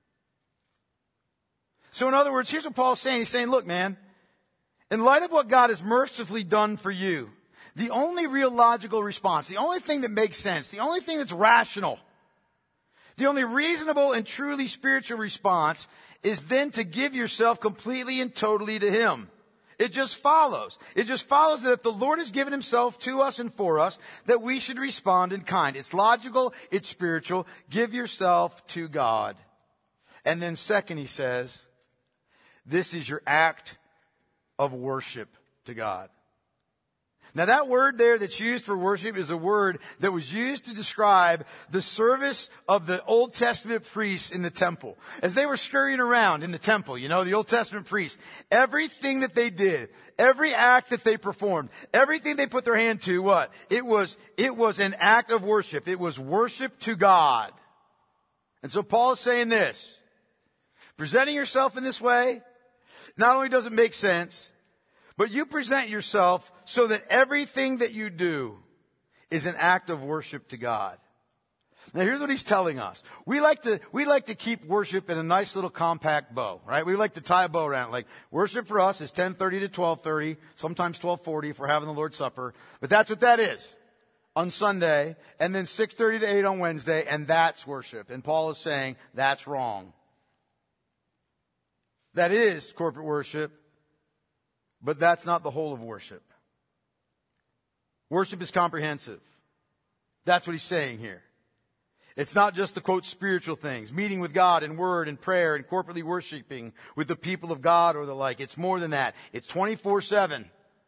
So in other words, here's what Paul's saying. He's saying, look, man, in light of what God has mercifully done for you, the only real logical response, the only thing that makes sense, the only thing that's rational, the only reasonable and truly spiritual response is then to give yourself completely and totally to Him. It just follows. It just follows that if the Lord has given Himself to us and for us, that we should respond in kind. It's logical. It's spiritual. Give yourself to God. And then second, he says, this is your act of worship to God. Now that word there that's used for worship is a word that was used to describe the service of the Old Testament priests in the temple. As they were scurrying around in the temple, the Old Testament priests, everything that they did, every act that they performed, everything they put their hand to, what? It was an act of worship. It was worship to God. And so Paul is saying this, presenting yourself in this way, not only does it make sense, but you present yourself so that everything that you do is an act of worship to God. Now here's what he's telling us. We like to keep worship in a nice little compact bow, right? We like to tie a bow around it. Like worship for us is 10:30 to 12:30, sometimes 12:40 if we're having the Lord's Supper. But that's what that is on Sunday, and then 6:30 to 8 on Wednesday, and that's worship. And Paul is saying that's wrong. That is corporate worship, but that's not the whole of worship. Worship is comprehensive. That's what he's saying here. It's not just the, quote, spiritual things, meeting with God in word and prayer and corporately worshiping with the people of God or the like. It's more than that. It's 24/7.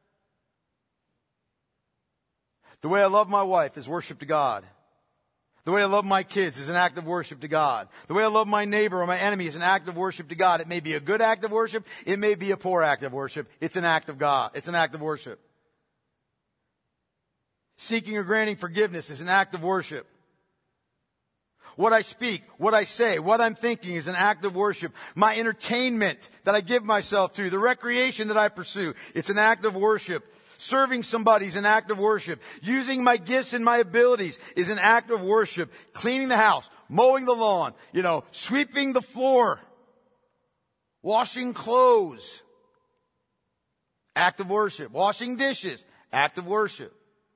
The way I love my wife is worship to God. The way I love my kids is an act of worship to God. The way I love my neighbor or my enemy is an act of worship to God. It may be a good act of worship. It may be a poor act of worship. It's an act of God. It's an act of worship. Seeking or granting forgiveness is an act of worship. What I speak, what I say, what I'm thinking is an act of worship. My entertainment that I give myself to, the recreation that I pursue, it's an act of worship. Serving somebody is an act of worship. Using my gifts and my abilities is an act of worship. Cleaning the house, mowing the lawn, sweeping the floor, washing clothes, act of worship. Washing dishes, act of worship.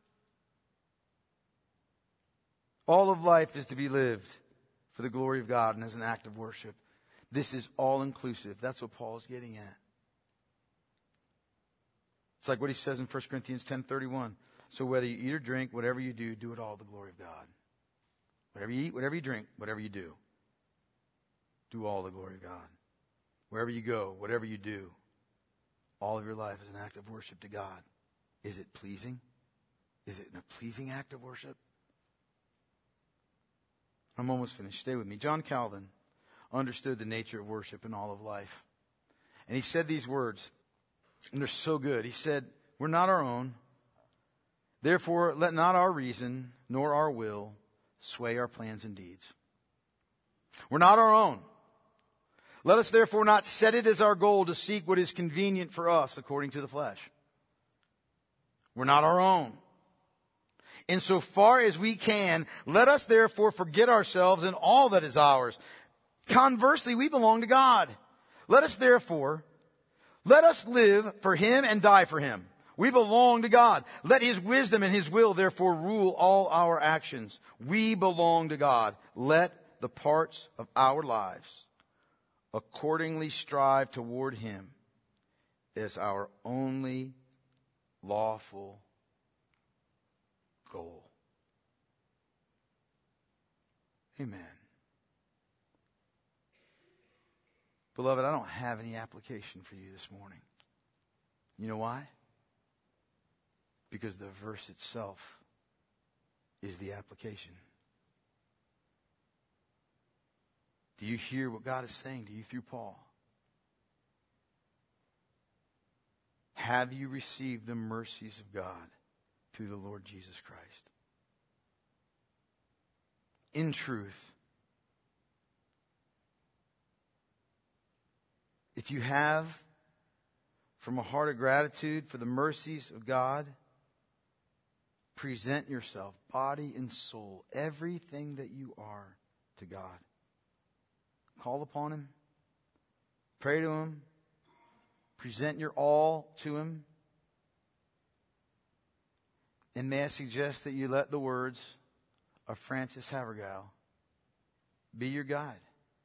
All of life is to be lived for the glory of God and as an act of worship. This is all inclusive. That's what Paul is getting at. It's like what he says in 1 Corinthians 10:31. So whether you eat or drink, whatever you do, do it all to the glory of God. Whatever you eat, whatever you drink, whatever you do all the glory of God. Wherever you go, whatever you do, all of your life is an act of worship to God. Is it pleasing? Is it a pleasing act of worship? I'm almost finished. Stay with me. John Calvin understood the nature of worship in all of life. And he said these words, and they're so good. He said, we're not our own. Therefore, let not our reason nor our will sway our plans and deeds. We're not our own. Let us therefore not set it as our goal to seek what is convenient for us according to the flesh. We're not our own. Insofar as we can, let us therefore forget ourselves and all that is ours. Conversely, we belong to God. Let us live for Him and die for Him. We belong to God. Let His wisdom and His will therefore rule all our actions. We belong to God. Let the parts of our lives accordingly strive toward Him as our only lawful goal. Amen. Beloved, I don't have any application for you this morning. You know why? Because the verse itself is the application. Do you hear what God is saying to you through Paul? Have you received the mercies of God through the Lord Jesus Christ? In truth, if you have, from a heart of gratitude for the mercies of God, present yourself, body and soul, everything that you are, to God. Call upon Him. Pray to Him. Present your all to Him. And may I suggest that you let the words of Frances Havergal be your guide.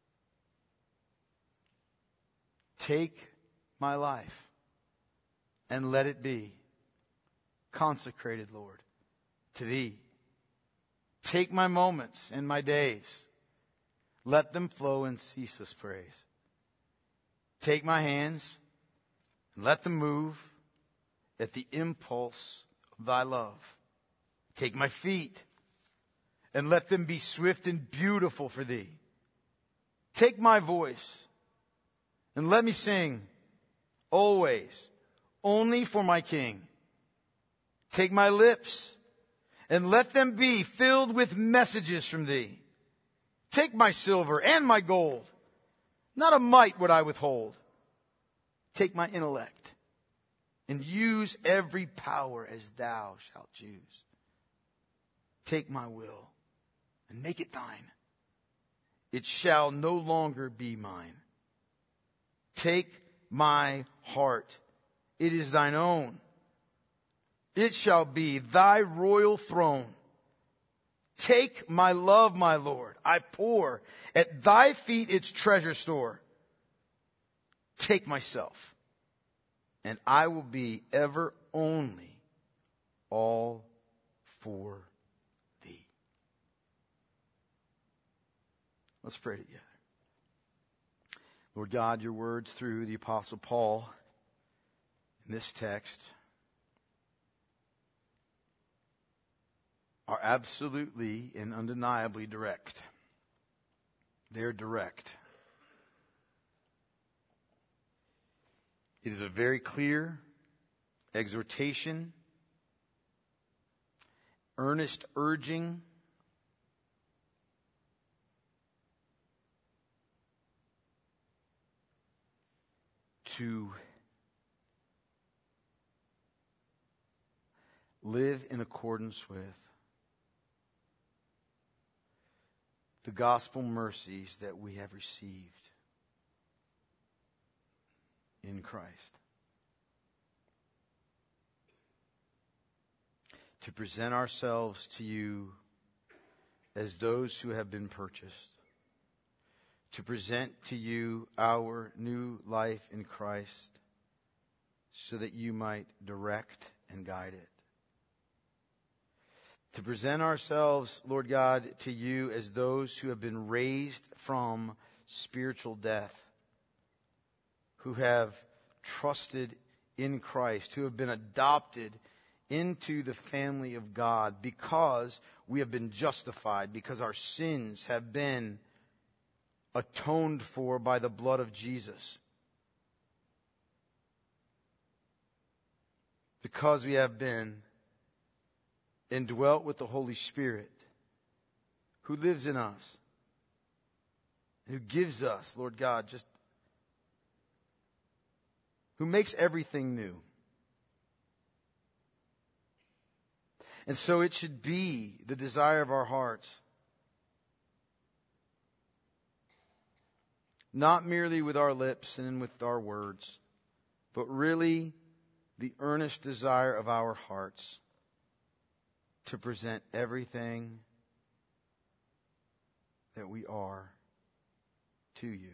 Take my life and let it be consecrated, Lord, to Thee. Take my moments and my days. Let them flow in ceaseless praise. Take my hands and let them move at the impulse of Thy love. Take my feet and let them be swift and beautiful for Thee. Take my voice and let me sing always only for my King. Take my lips and let them be filled with messages from Thee. Take my silver and my gold. Not a mite would I withhold. Take my intellect and use every power as Thou shalt choose. Take my will and make it Thine. It shall no longer be mine. Take my heart. It is Thine own. It shall be Thy royal throne. Take my love, my Lord. I pour at Thy feet its treasure store. Take myself, and I will be ever only all for Thee. Let's pray together. Lord God, Your words through the Apostle Paul in this text are absolutely and undeniably direct. They're direct. It is a very clear exhortation, earnest urging, to live in accordance with the gospel mercies that we have received in Christ. To present ourselves to You as those who have been purchased. To present to You our new life in Christ so that You might direct and guide it. To present ourselves, Lord God, to You as those who have been raised from spiritual death, who have trusted in Christ, who have been adopted into the family of God because we have been justified, because our sins have been atoned for by the blood of Jesus. Because we have been indwelt with the Holy Spirit who lives in us, who gives us, Lord God, who makes everything new. And so it should be the desire of our hearts, not merely with our lips and with our words, but really the earnest desire of our hearts to present everything that we are to You.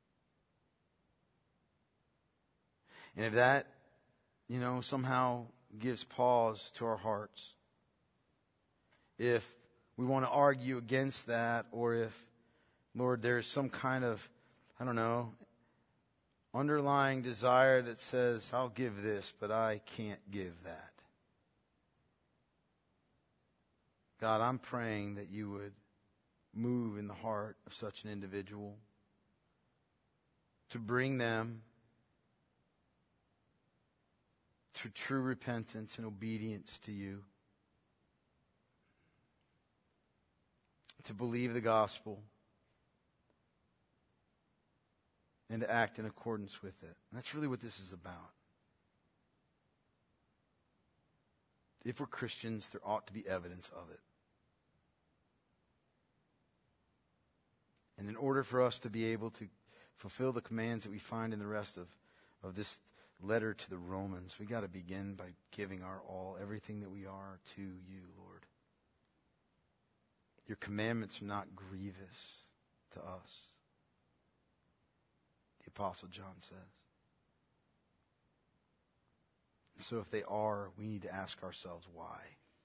And if that, somehow gives pause to our hearts, if we want to argue against that, or if, Lord, there's some kind of, underlying desire that says, I'll give this, but I can't give that. God, I'm praying that you would move in the heart of such an individual to bring them to true repentance and obedience to you, to believe the gospel, and to act in accordance with it. And that's really what this is about. If we're Christians, there ought to be evidence of it. And in order for us to be able to fulfill the commands that we find in the rest of this letter to the Romans, we got to begin by giving our all, everything that we are, to you, Lord. Your commandments are not grievous to us, the Apostle John says. So if they are, we need to ask ourselves why.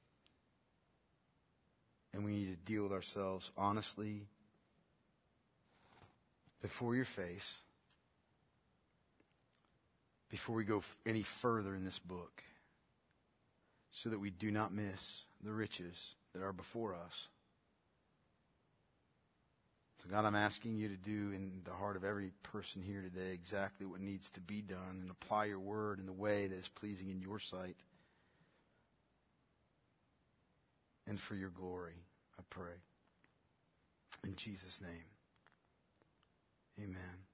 And we need to deal with ourselves honestly before your face, before we go any further in this book, so that we do not miss the riches that are before us. So God, I'm asking you to do in the heart of every person here today exactly what needs to be done, and apply your word in the way that is pleasing in your sight and for your glory, I pray. In Jesus' name, amen.